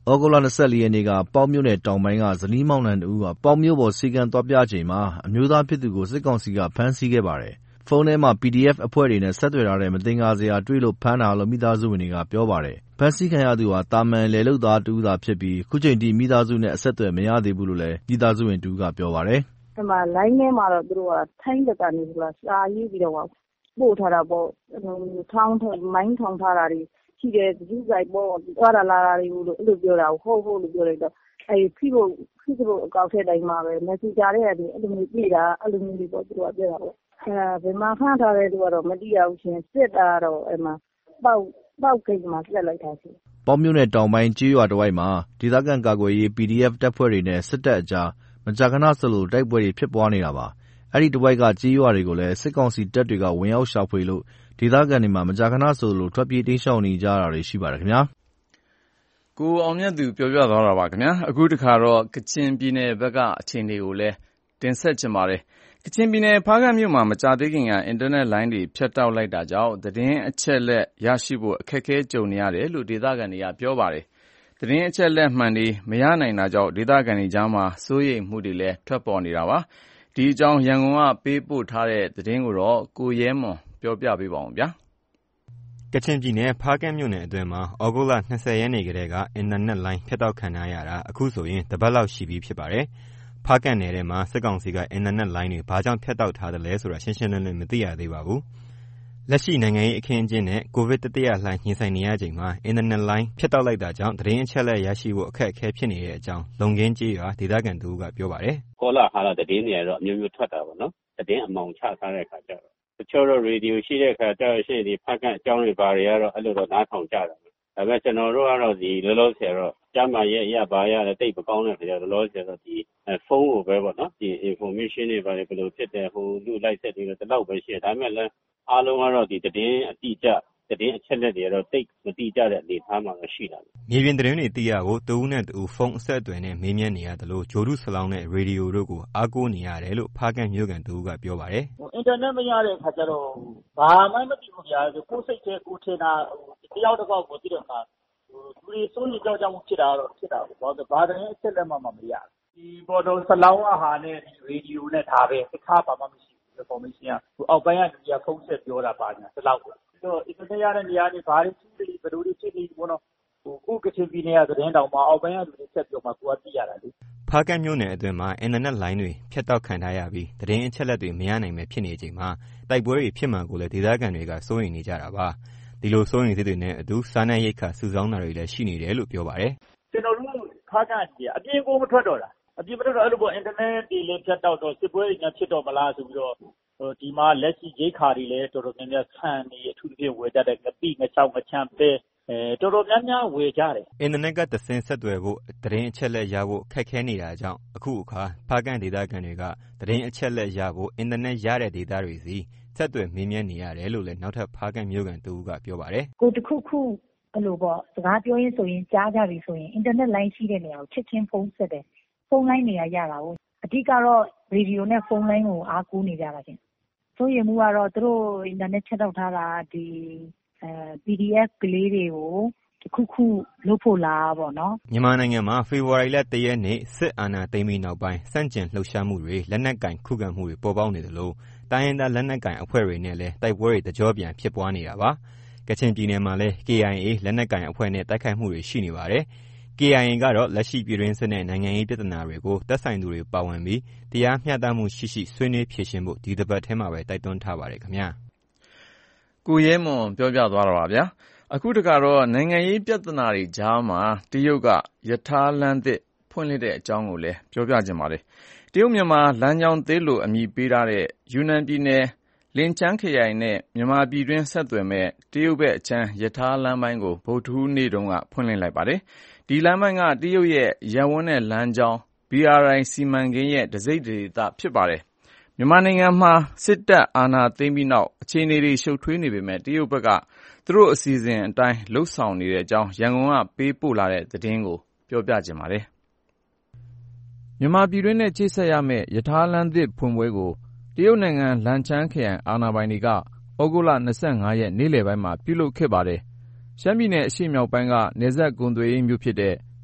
ဩဂုတ်လ ၂၄ ရက်နေ့က ပေါက်မြို့နယ်တောင်ပိုင်းက ဇနီးမောင်နှံနှစ်ဦးဟာပေါက်မြို့ပေါ်ဆေးခန်းသွားပြချိန်မှာအမျိုးသားဖြစ်သူကိုစစ်ကောင်စီကဖမ်းဆီးခဲ့ပါတယ်။ဖုန်းထဲမှာ ပီဒီအက်ဖ် အဖွဲ့တွေနဲ့ဆက်သွယ်ထားတဲ့မသင်္ကာစရာတွေ့လို့ဖမ်းတာလို့မိသားစုဝင်တွေကပြောပါတယ်။ဖမ်းဆီးခံရသူဟာသာမန်လယ်လုပ်သားတဦးသာဖြစ်ပြီးခုချိန်ထိမိသားစုနဲ့အဆက်အသွယ်မရသေးဘူးလို့လည်းမိသားစုဝင်တဦးကပြောပါတယ်။ "ဒီမှာလိုင်းထဲမှာတော့သူတို့ကထိုင်းဘက်ကနေပြီးတော့စာရေးပြီးတော့ပို့ထားတာပေါ့။ထောင်းမိုင်းထောင်ထားတာတွေရှိတယ်။ဂရုစိုက်ပေါ့သွားတာလာတာတွေကိုလို့အဲ့လိုပြောတာကိုဟုတ်ဟုတ်လို့ပြောလိုက်တော့အဲ့ဖိဖို့ဖိဖို့အကောက်ထဲတိုင်းမှာပဲ Messenger ထဲကနေအဲ့လိုမျိုးပြေးတာအဲ့လိုမျိုးတွေပေါ့သူတို့ကပြောတာပေါ့။အဲဘယ်မှာဖမ်းထားလဲသူကတော့မသိရဘူးရှင်စစ်တာတော့အဲ့မှာပေါက်ပေါက်ကိန်းမှာဆက်လိုက်တာရှင်။ "ပေါက်မြို့နယ်တောင်ပိုင်းကျေးရွာတစ်ဝိုက်မှာဒေသခံကာကွယ်ရေး ပီဒီအက်ဖ် တပ်ဖွဲ့တွေနဲ့စစ်တပ်အကြားမကြာခဏဆိုသလိုတိုက်ပွဲတွေဖြစ်ပွားနေတာပါ။အဲဒီတစ်ဝိုက်ကကျေးရွာတွေကိုလည်းစစ်ကောင်စီတပ်တွေကဝင်ရောက်ရှာဖွေလို့ဒေသခံတွေမှာမကြာခဏဆိုသလိုထွက်ပြေးတိမ်းရှောင်နေကြရတာတွေရှိပါတယ်ခင်ဗျာ။ကိုအောင်မြတ်သူပြောပြသွားတာပါခင်ဗျာ။အခုတခါတော့ကချင်ပြည်နယ်ဘက်ကအခြေအနေကိုလည်းတင်ဆက်ချင်ပါတယ်။ကချင်ပြည်နယ်ဖားကန့်မြို့မှာမကြာသေးခင်ကအင်တာနက်လိုင်းတွေဖြတ်တောက်လိုက်တာကြောင့်သတင်းအချက်အလက်ရရှိဖို့အခက်အခဲကြုံနေရတယ်လို့ဒေသခံတွေကပြောပါတယ်။သတင်းအချက်အလက်မှန်တွေမရနိုင်တာကြောင့်ဒေသခံတွေကြားမှာစိုးရိမ်မှုတွေလည်းထွက်ပေါ်နေတာပါ။ဒီအကြောင်းရန်ကုန်ကပေးပို့ထားတဲ့သတင်းကိုတော့ကိုရဲမွန်ပြောပြပေးပါဦးဗျာ။ကချင်ပြည်နယ်ဖားကန့်မြို့နယ်အတွင်းမှာဩဂုတ်လ၂၀ရက်နေ့ကတည်းကအင်တာနက်လိုင်းဖြတ်တောက်ခံထားရတာအခုဆိုရင်တပတ်လောက်ရှိပြီဖြစ်ပါတယ်။ဖားကန့်နယ်ထဲမှာစစ်ကောင်စီကအင်တာနက်လိုင်းတွေဘာကြောင့်ဖြတ်တောက်ထားတယ်လဲဆိုတာရှင်းရှင်းလင်းလင်းမသိရသေးပါဘူး။လက်ရှိနိုင်ငံရေးအခင်းအကျင်းနဲ့ကိုဗစ်တတိယလှိုင်းရင်ဆိုင်နေရချိန်မှာအင်တာနက်လိုင်းဖြတ်တောက်လိုက်တာကြောင့်သတင်းအချက်အလက်ရရှိဖို့အခက်အခဲဖြစ်နေတဲ့အကြောင်းလုံခင်းကျေးရွာဒေသခံတဦးကပြောပါတယ်။ကောလာဟာလာသတင်းတွေကတော့အမျိုးမျိုးထွက်တာပေါ့နော်။သတင်းအမှောင်ချထားတဲ့အခါကျတော့တချို့တော့ရေဒီယိုရှိတဲ့အခါကျတော့ရှေ့ဒီဖားကန့်အကြောင်းတွေဘာတွေကတော့အဲ့လိုတော့နားထောင်ကြတာပဲ။ဒါပေမဲ့ကျွန်တော်တို့ကတော့ဒီလောလောဆယ်တော့ကျမ်းမာရဲ့အရာဘာရတဲ့တိတ်မကောင်းတဲ့ခါကျတော့လောလောဆယ်တော့ဒီဖုန်းကိုပဲပေါ့နော်ဒီ information တွေဘာတွေဘယ်လိုဖြစ်တယ်ဟိုလူလိုက်ဆက်တွေတော့ဒီလောက်ပဲရှိတယ်ဒါပေမဲ့လည်းအားလုံးကတော့ဒီသတင်းအတိအကျသတင်းအချက်လက်တွေကတော့တိတ်မတိကျတဲ့အနေအထားမှာရှိတာ။မြေပြင်သတင်းတွေသိရဖို့တဦးနဲ့တဦးဖုန်းအဆက်အသွယ်နဲ့မေးမြန်းနေရတယ်လို့ဂျိုဒုဆလောင်းနဲ့ရေဒီယိုတို့ကိုအားကိုးနေရတယ်လို့ဖားကန့်မြို့ကန်တဦးကပြောပါတယ်။အင်တာနက်မရတဲ့အခါကျတော့ဘာမှမသိဘူးဗျာကိုယ်စိတ်ထဲကိုထင်တာတယောက်တစ်ပေါက်ကိုသိတဲ့အခါလူတွေစိုးရိမ်ကြောက်ကြမှုဖြစ်တာတော့ဖြစ်တာပေါ့။ဘာသတင်းအချက်လက်မှမမရဘူး။ဒီပေါ်တော့ဆလောင်းအဟာနဲ့ရေဒီယိုနဲ့ဒါပဲတခြားဘာမှမရှိဘူး information ကအောက်ပိုင်းကလူကြီးဖုန်းဆက်ပြောတာပါညာဒီလောက်ပဲ။တော့အင်တာနက်ရတဲ့နေရာတွေဘာတွေဖြစ်နေဘယ်လိုတွေဖြစ်နေဘောနော်ဟိုကိုကချင်ပြည်နယ်ကသတင်းတောင်မှအောက်ပိုင်းကလူတွေဆက်ပြောမှကိုကသိရတာလေဖားကန့်မြို့နယ်အတွင်းမှာအင်တာနက်လိုင်းတွေဖြတ်တောက်ခံထားရပြီးသတင်းအချက်လက်တွေမရနိုင်ပဲဖြစ်နေချိန်မှာတိုက်ပွဲတွေဖြစ်မှန်ကိုလည်းဒေသခံတွေကစိုးရိမ်နေကြတာပါဒီလိုစိုးရိမ်စိတ်တွေနဲ့အတူစားနပ်ရိက္ခာစုဆောင်းတာတွေလည်းရှိနေတယ်လို့ပြောပါတယ်ကျွန်တော်တို့ဖားကန့်ကြီးအပြင်ကိုမထွက်တော့တာအပြင်မထွက်တော့အဲ့လိုပေါ့အင်တာနက်တွေလည်းဖြတ်တောက်တော့စစ်ပွဲတွေများဖြစ်တော့မလားဆိုပြီးတော့ဒီမှာလက်ရှိရိတ်ခါတွေလည်းတော်တော်များများဆန်နေအထူးသဖြင့်ဝယ်ကြတဲ့ငပိငချောက်ငချမ်းပဲအဲတော်တော်များများဝယ်ကြတယ်အင်တာနက်ကသစင်ဆက်သွယ်ဖို့သတင်းအချက်လက်ရဖို့ခက်ခဲနေတာကြောင့်အခုအခါဖားကန့်ဒေသခံတွေကသတင်းအချက်လက်ရဖို့အင်တာနက်ရတဲ့ဒေသတွေစီဆက်သွယ်မေးမြန်းနေရတယ်လို့လည်းနောက်ထပ်ဖားကန့်မြို့ကန်တူကပြောပါတယ်ကိုတခုခုအဲ့လိုပေါ့စကားပြောရင်းဆိုရင်ကြားကြပြီဆိုရင်အင်တာနက်လိုင်းရှိတဲ့နေရာကိုချက်ချင်းဖုန်းဆက်တယ်ဖုန်းလိုင်းနေရာရတာကိုအဓိကတော့ရေဒီယိုနဲ့ဖုန်းလိုင်းကိုအားကိုးနေကြတာချင်းဆိုရင်မူကတော့သူတို့အင်တာနက်ချက်တော့ထားတာဒီအဲ ပီဒီအက်ဖ် ကလေးတွေကိုတခုခုလုပ်ဖို့လားပေါ့နော်မြန်မာနိုင်ငံမှာဖေဖော်ဝါရီလတရက်နေ့စစ်အာဏာသိမ်းပြီးနောက်ပိုင်းစန့်ကျင်လှုပ်ရှားမှုတွေလက်နက်ကင်ခုခံမှုတွေပေါ်ပေါက်နေတယ်လို့တိုင်းရင်းသားလက်နက်ကင်အဖွဲ့တွေနဲ့လည်းတိုက်ပွဲတွေတကြောပြန်ဖြစ်ပွားနေတာပါကချင်ပြည်နယ်မှာလည်း ကေအိုင်အေ လက်နက်ကင်အဖွဲ့နဲ့တိုက်ခိုက်မှုတွေရှိနေပါတယ်ကေအိုင်အေ ကတော့လက်ရှိပြည်တွင်းစစ်နဲ့နိုင်ငံရေးပြဿနာတွေကိုသက်ဆိုင်သူတွေပါဝင်ပြီးတရားမျှတမှုရှိရှိဆွေးနွေးဖြေရှင်းဖို့ဒီတစ်ပတ်ထဲမှာပဲတိုက်တွန်းထားပါတယ်ခင်ဗျာကိုရဲမွန်ပြောပြသွားတာပါဗျာအခုတကတော့နိုင်ငံရေးပြဿနာတွေကြားမှာတရုတ်ကယထာလမ်းသစ်ဖွင့်လှစ်တဲ့အကြောင်းကိုလည်းပြောပြခြင်းပါတယ်တရုတ်မြန်မာလမ်းကြောင်းသေးလို့အမည်ပေးထားတဲ့ယူနန်ပြည်နယ်လင်ချန်းခရိုင်နဲ့မြန်မာပြည်တွင်းဆက်သွယ်မဲ့တရုတ်ဘက်အချမ်းယထာလမ်းပိုင်းကိုဗုဒ္ဓဟူးနေ့တုန်းကဖွင့်လှစ်လိုက်ပါတယ်ဒီလမ်းပိုင်းကတရုတ်ရဲ့ရပ်ဝန်းတဲ့လမ်းကြောင်း ဘီ အာር အိုင် စီမံကိန်းရဲ့တစိတ်ဒေသဖြစ်ပါတယ်မြန်မာနိုင်ငံမှာစစ်တပ်အာဏာသိမ်းပြီးနောက်အခြေအနေတွေရှုပ်ထွေးနေပေမဲ့တရုတ်ဘက်ကသူတို့အစီအစဉ်အတိုင်းလှုပ်ဆောင်နေတဲ့အကြောင်းရန်ကုန်ကပေးပို့လာတဲ့သတင်းကိုပြောပြခြင်းပါတယ်မြန်မာပြည်တွင်းနဲ့ချိတ်ဆက်ရမယ့်ယထာလမ်းသစ်ဖွင့်ပွဲကိုတရုတ်နိုင်ငံလန်ချန်းခရိုင်အာဏာပိုင်တွေကဩဂုတ်လ၂၅ရက်နေ့လယ်ပိုင်းမှာပြုလုပ်ခဲ့ပါတယ်ရှမ်းပြည်နယ်အရှေ့မြောက်ပိုင်းကနယ်စပ်ကုန်သွယ်ရေးမြို့ဖြစ်တဲ့ချ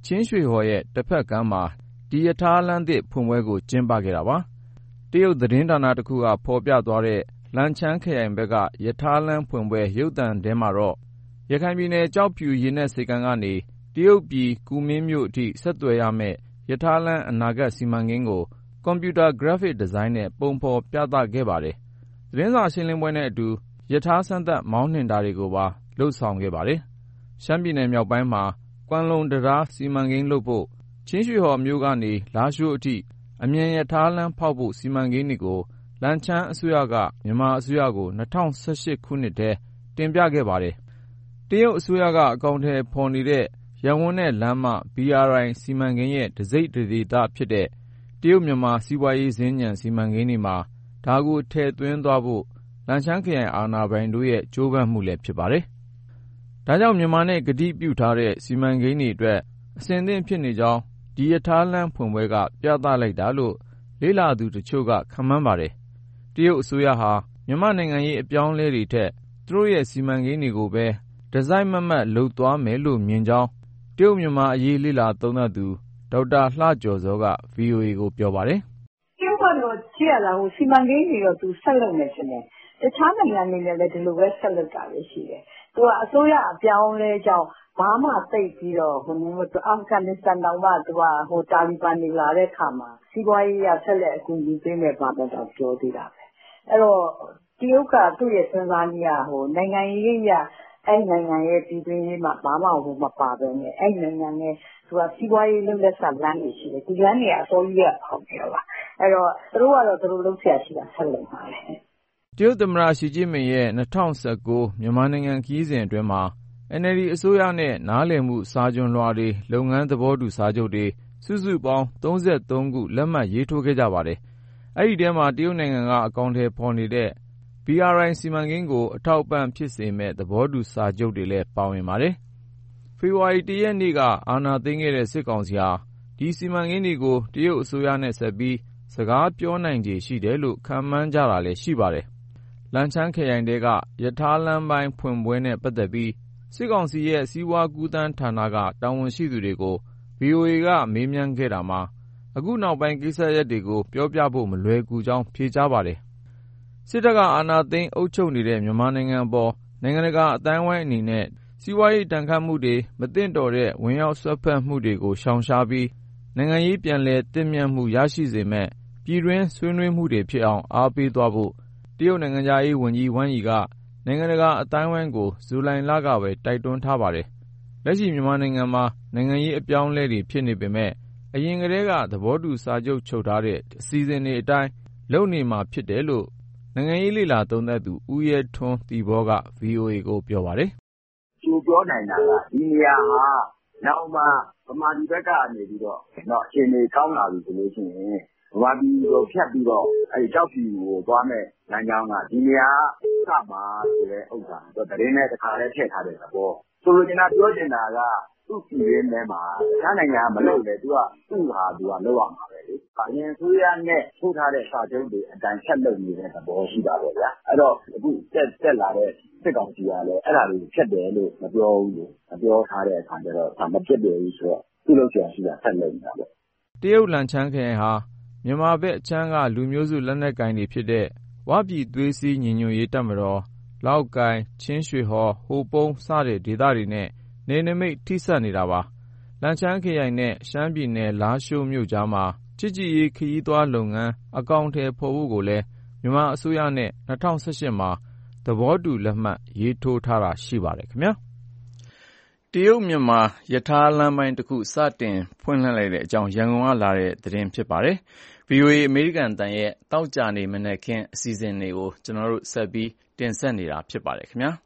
ချင်းရွှေဟော်ရဲ့တစ်ဖက်ကမ်းမှာဒီရထားလမ်းသစ်ဖွင့်ပွဲကိုကျင်းပခဲ့တာပါတရုတ်သတင်းဌာနတစ်ခုကဖော်ပြသွားတဲ့လန်ချန်းခရိုင်ဘက်ကရထားလမ်းဖွင့်ပွဲရုပ်သံထဲမှာတော့ရခိုင်ပြည်နယ်ကျောက်ဖြူရေနက်ဆိပ်ကမ်းကနေတရုတ်ပြည်ကူမင်းမြို့အထိဆက်သွယ်ရမယ့်ရထားလမ်းအနာဂတ်စီမံကိန်းကိုကွန်ပျူတာဂရပ်ဖစ်ဒီဇိုင်းနဲ့ပုံဖော်ပြသခဲ့ပါတယ်။သတင်းစာရှင်းလင်းပွဲနဲ့အတူရထားစမ်းသပ်မောင်းနှင်တာတွေကိုပါလှုပ်ဆောင်ခဲ့ပါတယ်။ရှမ်းပြည်နယ်မြောက်ပိုင်းမှာကွမ်လုံတရားစီမံကိန်းလုပ်ဖို့ချင်းရွှေဟော်မြို့ကနေလားရှိုးအထိအမြန်ရထားလမ်းဖောက်ဖို့စီမံကိန်းတွေကိုလန်ချန်းအစိုးရကမြန်မာအစိုးရကို၂၀၁၈ခုနှစ်ထဲတင်ပြခဲ့ပါတယ်။တရုတ်အစိုးရကအကောင့်ထဲဖော်နေတဲ့ရပ်ဝန်းနဲ့လမ်းမ ဘီ အာር အိုင် စီမံကိန်းရဲ့တစိတ်တဒေသဖြစ်တဲ့တရုတ်မြန်မာစီးပွားရေးစင်္ကြန်စီမံကိန်းတွေမှာဒါကိုထည့်သွင်းသွားဖို့လန်ချန်းခရိုင်အာဏာပိုင်တို့ရဲ့ကြိုးပမ်းမှုလည်းဖြစ်ပါတယ်။ဒါကြောင့်မြန်မာနဲ့ကတိပြုထားတဲ့စီမံကိန်းတွေအတွက်အဆင်သင့်ဖြစ်နေကြောင်းဒီရထားလမ်းဖွင့်ပွဲကပြသလိုက်တာလို့လေ့လာသူတချို့ကခန့်မှန်းပါတယ်။တရုတ်အစိုးရဟာမြန်မာနိုင်ငံရေးအပြောင်းအလဲတွေထက်သူတို့ရဲ့စီမံကိန်းတွေကိုပဲဒီဇိုင်းမမတ်လုပ်သွားမယ်လို့မြင်ကြောင်းတရုတ်မြန်မာအရေးလေ့လာသုံးသပ်သူဒေါက်တာလှကျော်စောက ဗွီအိုအေ ကိုပြောပါတယ်။တရုတ်ကတော့ကြည့်ရတာဟိုစီမံကိန်းတွေတော့သူဆက်လုပ်နေတယ်နဲ့တခြားနိုင်ငံတွေလည်းဒီလိုပဲဆက်လုပ်တာပဲရှိတယ်။သူကအစိုးရအပြောင်းလဲကြောင့်ဘာမှသိပြီးတော့ဟိုအာဖဂန်နစ္စတန်တောင်မှသူကဟိုတာလီဘန်တွေလာတဲ့ခါမှာစီးပွားရေးရဆက်လက်အကူအညီပေးမယ်ဘာတော့ပြောသေးတာပဲ။အဲ့တော့တရုတ်ကသူ့ရဲ့စဉ်းစားနည်းကဟိုနိုင်ငံရေးရအဲ့နိုင်ငံရဲ့ပြည်တွင်းရေးမှာဘာမှဟိုမပါပဲနဲ့အဲ့နိုင်ငံရဲ့သူကစီးပွားရေးလုပ်လက်ဆက်လမ်းတွေရှိတယ်ဒီလမ်းတွေကအစိုးရဖောက်ပြောပါအဲ့တော့သူတို့ကတော့သူတို့လုပ်ဆရာရှိတာဆက်လုပ်ပါလေတရုတ်သမ္မတရှီကျင်းပင်ရဲ့၂၀၁၉မြန်မာနိုင်ငံခရီးစဉ်အတွင်းမှာ အန် အယ် ဒီ အစိုးရနဲ့နားလည်မှုစာချွန်လွှာတွေလုပ်ငန်းသဘောတူစာချုပ်တွေစုစုပေါင်း၃၃ခုလက်မှတ်ရေးထိုးခဲ့ကြပါတယ်အဲ့ဒီထဲမှာတရုတ်နိုင်ငံကအကောင့်ထဲပေါ်နေတဲ့ ဘီ အာር အိုင် စီမံကိန်းကိုအထောက်အပံ့ဖြစ်စေမဲ့သဘောတူစာချုပ်တွေလည်းပါဝင်ပါတယ်။ဖေဖော်ဝါရီလရက်နေ့ကအာဏာသိမ်းခဲ့တဲ့စစ်ကောင်စီဟာဒီစီမံကိန်းတွေကိုတရုတ်အစိုးရနဲ့ဆက်ပြီးစကားပြောနိုင်ခြေရှိတယ်လို့ခန့်မှန်းကြတာလည်းရှိပါတယ်။လန်ချန်းခရိုင်တဲကရထားလမ်းပိုင်းဖွင့်ပွဲနဲ့ပတ်သက်ပြီးစစ်ကောင်စီရဲ့စီးပွားကူးသန်းဌာနကတာဝန်ရှိသူတွေကို ဗွီအိုအေ ကမေးမြန်းခဲ့တာမှာအခုနောက်ပိုင်းကိစ္စရပ်တွေကိုပြောပြဖို့မလွယ်ကူကြောင်းဖြေကြားပါတယ်။စစ်တပ်ကအာဏာသိမ်းအုပ်ချုပ်နေတဲ့မြန်မာနိုင်ငံအပေါ်နိုင်ငံတကာအသိုင်းအဝိုင်းအနေနဲ့စီးပွားရေးတန်ခတ်မှုတွေမသင့်တော်တဲ့ဝင်ရောက်စွက်ဖက်မှုတွေကိုရှောင်ရှားပြီးနိုင်ငံရေးပြန်လည်သင့်မြတ်မှုရရှိစေမဲ့ပြည်တွင်းဆွေးနွေးမှုတွေဖြစ်အောင်အားပေးသွားဖို့တရုတ်နိုင်ငံသားရေးဝန်ကြီးဝမ်ယီကနိုင်ငံတကာအသိုင်းအဝိုင်းကိုဇူလိုင်လကပဲတိုက်တွန်းထားပါတယ်။လက်ရှိမြန်မာနိုင်ငံမှာနိုင်ငံရေးအပြောင်းအလဲတွေဖြစ်နေပေမဲ့အရင်ကတည်းကသဘောတူစာချုပ်ချုပ်ထားတဲ့အစီအစဉ်တွေအတိုင်းလုပ်နေမှာဖြစ်တယ်လို့နိုင်ငံရေးလေ့လာသုံးသပ်သူဦးရဲထွန်းသီပေါက ဗွီအိုအေ ကိုပြောပါတယ်။သူပြောနိုင်တာကဒီနေရာဟာနောက်မှဗမာပြည်ဘက်ကနေပြီးတော့တော့အချိန်ကြီးကောင်းလာပြီဆိုလို့ရှိရင်ဗမာပြည်ကိုဖြတ်ပြီးတော့အဲဒီကြောက်ဖြူကိုသွားမဲ့လမ်းကြောင်းကဒီနေရာကမှာဆိုတဲ့ဥစ္စာတော့တရင်နဲ့တခါလဲထည့်ထားတဲ့သဘောဆိုလိုချင်တာပြောချင်တာကသူ့ပြည်ရင်းထဲမှာတခြားနိုင်ငံကမလုပ်လေသူကသူ့ဟာသူကလုပ်ရမှာပဲလေအရင်ဆိုရနဲ့ထိုးထားတဲ့စာချုပ်တွေအတိုင်းဆက်လုပ်နေတဲ့သဘောရှိတာပေါ့ဗျာအဲ့တော့အခုတက်တက်လာတဲ့စစ်ကောင်စီကလည်းအဲ့ဒါတွေဖြတ်တယ်လို့မပြောဘူးလို့မပြောထားတဲ့အခါကျတော့ဒါမဖြစ်တယ်ဘူးဆိုတော့သူ့လို့ရှိရင်ရှိတာဆက်လုပ်နေတာပေါ့တရုတ်လန်ချန်းခရိုင်ဟာမြန်မာဘက်အချမ်းကလူမျိုးစုလက်နက်ကိုင်တွေဖြစ်တဲ့ဝပြည်သွေးစည်းညီညွတ်ရေးတပ်မတော်လောက်ကိုင်ချင်းရွှေဟော်ဟိုပုံးစတဲ့ဒေသတွေနဲ့နေနမိတ်ထိစပ်နေတာပါလန်ချန်းခရိုင်နဲ့ရှမ်းပြည်နယ်လားရှိုးမြို့ကြားမှာချစ်ကြည်ရေးခရီးသွားလုပ်ငန်းအကောင့်ထဲပေါ်ဖို့ကိုလည်းမြန်မာအစိုးရနဲ့၂၀၁၈မှာသဘောတူလက်မှတ်ရေးထိုးထားတာရှိပါတယ်ခင်ဗျာတရုတ်မြန်မာရထားလမ်းပိုင်းတစ်ခုစတင်ဖွင့်လှစ်လိုက်တဲ့အကြောင်းရန်ကုန်ကလာတဲ့သတင်းဖြစ်ပါတယ်။ ဗွီအိုအေအမေရိကန်တန်ရဲ့တောက်ကြနေမနေ့ကင်းအစီအစဉ်တွေကိုကျွန်တော်တို့ဆက်ပြီးတင်ဆက်နေတာဖြစ်ပါတယ်ခင်ဗျာ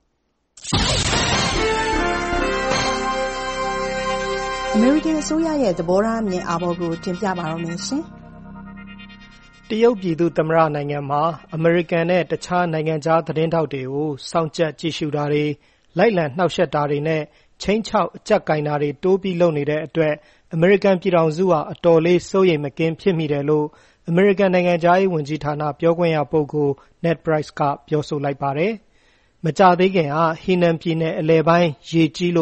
အမေရိကန်အစိုးရရဲ့သဘောထားအမြင်အာဘော်ကိုတင်ပြပါရမယ်ရှင်။တရုတ်ပြည်သူ့သမ္မတနိုင်ငံမှာအမေရိကန်နဲ့တခြားနိုင်ငံခြားသတင်းထောက်တွေကိုစောင့်ကြပ်ကြည့်ရှုတာတွေလိုက်လံနှောက်ယှက်တာတွေနဲ့ချင်းချောက်အကြက်ကင်တာတွေတိုးပြီးလုပ်နေတဲ့အတွက်အမေရိကန်ပြည်ထောင်စုဟာအတော်လေးစိုးရိမ်မကင်းဖြစ်မိတယ်လို့အမေရိကန်နိုင်ငံသားရေးဝန်ကြီးဌာနပြောခွင့်ရပုဂ္ဂိုလ် Ned Price ကပြောဆိုလိုက်ပါတယ်။မကြာသေးခင်ကဟီနန်ပြည်နယ်အလယ်ပိုင်းရေကြီးလို့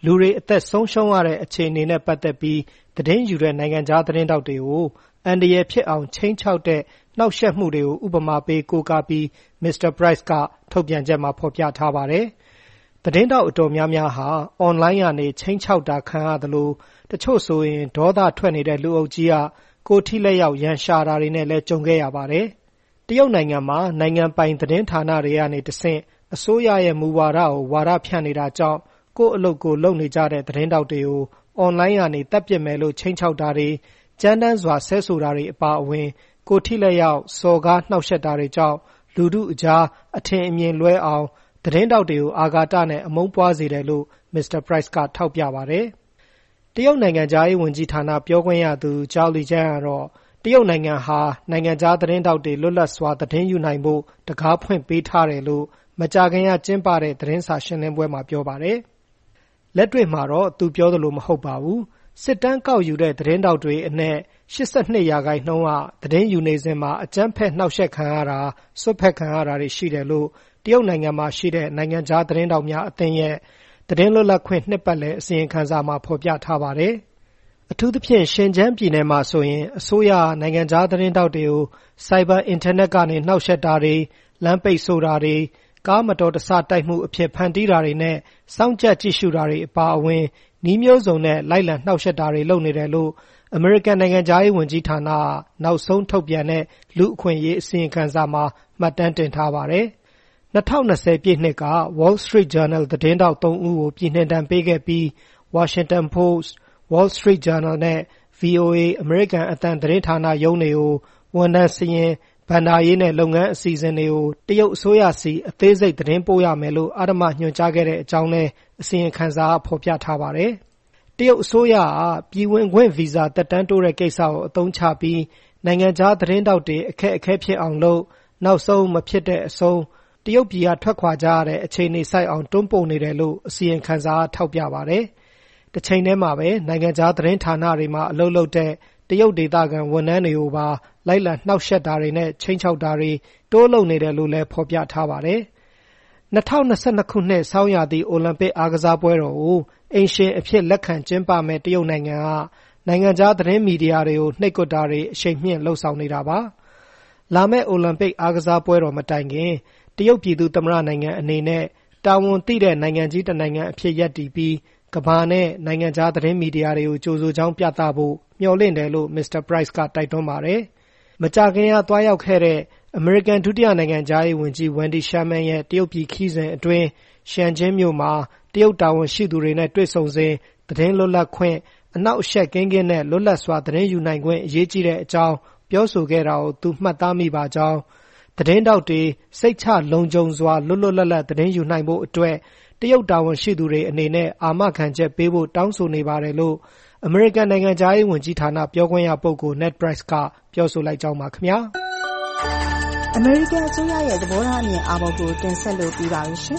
လူတွေအသက်ဆုံးရှုံးရတဲ့အခြေအနေနဲ့ပတ်သက်ပြီးသတင်းယူတဲ့နိုင်ငံခြားသတင်းတောက်တွေကိုအန္တရာယ်ဖြစ်အောင်ချိန်ချောက်တဲ့နှောက်ယှက်မှုတွေကိုဥပမာပေးကိုးကားပြီး မစ္စတာ Price ကထုတ်ပြန်ချက်မှာဖော်ပြထားပါတယ်။သတင်းတောက်အတော်များများဟာအွန်လိုင်းကနေချိန်ချောက်တာခံရသလိုတချို့ဆိုရင်ဒေါသထွက်နေတဲ့လူအုပ်ကြီးကကိုထိလက်ရောက်ရန်ရှာတာတွေနဲ့လည်းကြုံခဲ့ရပါတယ်။တရုတ်နိုင်ငံမှာနိုင်ငံပိုင်သတင်းဌာနတွေကနေတဆင့်အစိုးရရဲ့မူဝါဒကိုဝါဒဖြန့်နေတာကြောင့်ကိုယ့်အလုပ်ကိုလုပ်နေကြတဲ့သတင်းတောက်တွေကိုအွန်လိုင်းကနေတပ်ပစ်မယ်လို့ချိန်ချောက်တာတွေကြမ်းတမ်းစွာဆဲဆိုတာတွေအပါအဝင်ကိုထိလက်ရောက်စော်ကားနှောက်ယှက်တာတွေကြောင့်လူထုအကြားအထင်အမြင်လွဲအောင်သတင်းတောက်တွေကိုအာဃာတနဲ့အမုန်းပွားစေတယ်လို့မစ္စတာ Price ကထောက်ပြပါတယ်။တရုတ်နိုင်ငံသားရေးဝန်ကြီးဌာနပြောခွင့်ရသူကျောက်လီကျန်းကတော့တရုတ်နိုင်ငံဟာနိုင်ငံသားသတင်းတောက်တွေလွတ်လပ်စွာသတင်းယူနိုင်ဖို့တကားဖွင့်ပေးထားတယ်လို့မကြာခင်ကကျင်းပတဲ့သတင်းစာရှင်းလင်းပွဲမှာပြောပါတယ်။လက်တွေ့မှာတော့သူပြောသလိုမဟုတ်ပါဘူး။စစ်တမ်းကောက်ယူတဲ့သတင်းတောက်တွေအနက်၈၂ရာခိုင်နှုန်းကသတင်းယူနေစဉ်မှာအကြမ်းဖက်နှောက်ယှက်ခံရတာဆွတ်ဖက်ခံရတာတွေရှိတယ်လို့တရုတ်နိုင်ငံမှာရှိတဲ့နိုင်ငံခြားသတင်းတောက်များအသင်းရဲ့သတင်းလွတ်လပ်ခွင့်နှစ်ပတ်လည်အစီရင်ခံစာမှာဖော်ပြထားပါတယ်။အထူးသဖြင့်ရှင်ကျန်းပြည်နယ်မှာဆိုရင်အစိုးရနိုင်ငံခြားသတင်းတောက်တွေကိုစိုက်ဘာအင်တာနက်ကနေနှောက်ယှက်တာတွေလမ်းပိတ်ဆို့တာတွေကားမတော်တဆတိုက်မှုအဖြစ်ဖန်တီးတာတွေနဲ့စောင့်ကြပ်ကြည့်ရှုတာတွေအပါအဝင်နည်းမျိုးစုံနဲ့လိုက်လံနှောက်ယှက်တာတွေလုပ်နေတယ်လို့အမေရိကန်နိုင်ငံသားရေးဝန်ကြီးဌာနနောက်ဆုံးထုတ်ပြန်တဲ့လူအခွင့်အရေးအစီရင်ခံစာမှာမှတ်တမ်းတင်ထားပါတယ်။၂၀၂၀ပြည့်နှစ်က Wall Street Journal သတင်းတောက်သုံးဦးကိုပြည်နှင်ဒဏ်ပေးခဲ့ပြီး Washington Post, Wall Street Journal နဲ့ ဗီအိုအေ အမေရိကန်အသံသတင်းဌာနရုံးတွေကိုဝန်ထမ်းစာရင်းဘဏ္ဍာရေးနဲ့လုပ်ငန်းအစီအစဉ်တွေကိုတရုတ်အစိုးရစီအသေးစိတ်သတင်းပို့ရမယ်လို့အဓမ္မညွှန်ကြားခဲ့တဲ့အကြောင်းနဲ့အစီရင်ခံစာကဖော်ပြထားပါတယ်။တရုတ်အစိုးရကပြည်ဝင်ခွင့်ဗီဇာတက်တန်းတိုးတဲ့ကိစ္စကိုအသုံးချပြီးနိုင်ငံခြားသတင်းတောက်တွေအခက်အခဲဖြစ်အောင်လုပ်နောက်ဆုံးမဖြစ်တဲ့အဆုံးတရုတ်ပြည်ကထွက်ခွာကြရတဲ့အခြေအနေဆိုင်အောင်တွန်းပို့နေတယ်လို့အစီရင်ခံစာကထောက်ပြပါတယ်။တစ်ချိန်တည်းမှာပဲနိုင်ငံခြားသတင်းဌာနတွေမှာအလုပ်လုပ်တဲ့တရုတ်ဒေသခံဝန်ထမ်းတွေကိုပါလိုက်လံနှောက်ယှက်တာတွေနဲ့ချိန်ချောက်တာတွေတိုးလုပ်နေတယ်လို့လည်းဖော်ပြထားပါတယ်။၂၀၂၂ခုနှစ်ဆောင်းရာသီအိုလံပစ်အားကစားပွဲတော်ကိုအိမ်ရှင်အဖြစ်လက်ခံကျင်းပမဲ့တရုတ်နိုင်ငံကနိုင်ငံခြားသတင်းမီဒီယာတွေကိုနှိပ်ကွပ်တာတွေအရှိန်မြင့်လှုံ့ဆော်နေတာပါ။လာမယ့်အိုလံပစ်အားကစားပွဲတော်မတိုင်ခင်တရုတ်ပြည်သူ့သမ္မတနိုင်ငံအနေနဲ့တာဝန်သိတဲ့နိုင်ငံကြီးတစ်နိုင်ငံအဖြစ်ရပ်တည်ပြီးကမ္ဘာနဲ့နိုင်ငံခြားသတင်းမီဒီယာတွေကိုကြိုဆိုကြောင်းပြသဖို့မျှော်လင့်တယ်လို့မစ္စတာ Price ကတိုက်တွန်းပါတယ်။မကြာခင်ကသွားရောက်ခဲ့တဲ့အမေရိကန်ဒုတိယနိုင်ငံခြားရေးဝန်ကြီး Wendy Sherman ရဲ့တရုတ်ပြည်ခရီးစဉ်အတွင်းရှန်ကျင်းမြို့မှာတရုတ်တာဝန်ရှိသူတွေနဲ့တွေ့ဆုံစဉ်သတင်းလွတ်လပ်ခွင့်အနောက်အရှက်ကင်းကင်းနဲ့လွတ်လပ်စွာသတင်းယူနိုင်ခွင့်အရေးကြီးတဲ့အကြောင်းပြောဆိုခဲ့တာကိုသူမှတ်သားမိပါကြောင်းသတင်းတောက်တွေစိတ်ချလုံခြုံစွာလွတ်လွတ်လပ်လပ်သတင်းယူနိုင်ဖို့အတွက်တရုတ်တာဝန်ရှိသူတွေအနေနဲ့အာမခံချက်ပေးဖို့တောင်းဆိုနေပါတယ်လို့အမေရိကန်နိုင်ငံသားရေးဝန်ကြီးဌာနပြောခွင့်ရပုဂ္ဂိုလ် Ned Price ကပြောဆိုလိုက်ကြောင်းပါခင်ဗျာအမေရိကန်အစိုးရရဲ့သဘောထားအမြင်အာဘော်ကိုတင်ဆက်လို့ပြီးပါပြီရှင်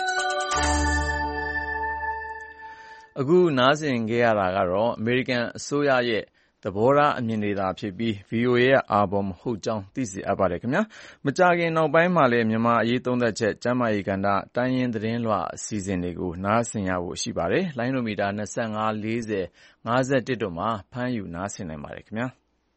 အခုနားဆင်ခဲ့ရတာကတော့အမေရိကန်အစိုးရရဲ့သဘောထားအမြင်တွေသာဖြစ်ပြီး ဗွီအိုအေ ရဲ့အာဘော်မဟုတ်ကြောင်းသိစေအပ်ပါတယ်ခင်ဗျာမကြခင်နောက်ပိုင်းမှာလည်းမြန်မာအရေးသုံးသပ်ချက်ကျန်းမာရေးကဏ္ဍတိုင်းရင်းသတင်းလွှာအစီအစဉ်တွေကိုနားဆင်ရဖို့ရှိပါတယ်လိုင်းနိုမီတာ၂၅ ၄၀ ၅၁တို့မှာဖမ်းယူနားဆင်နိုင်ပါတယ်ခင်ဗျာ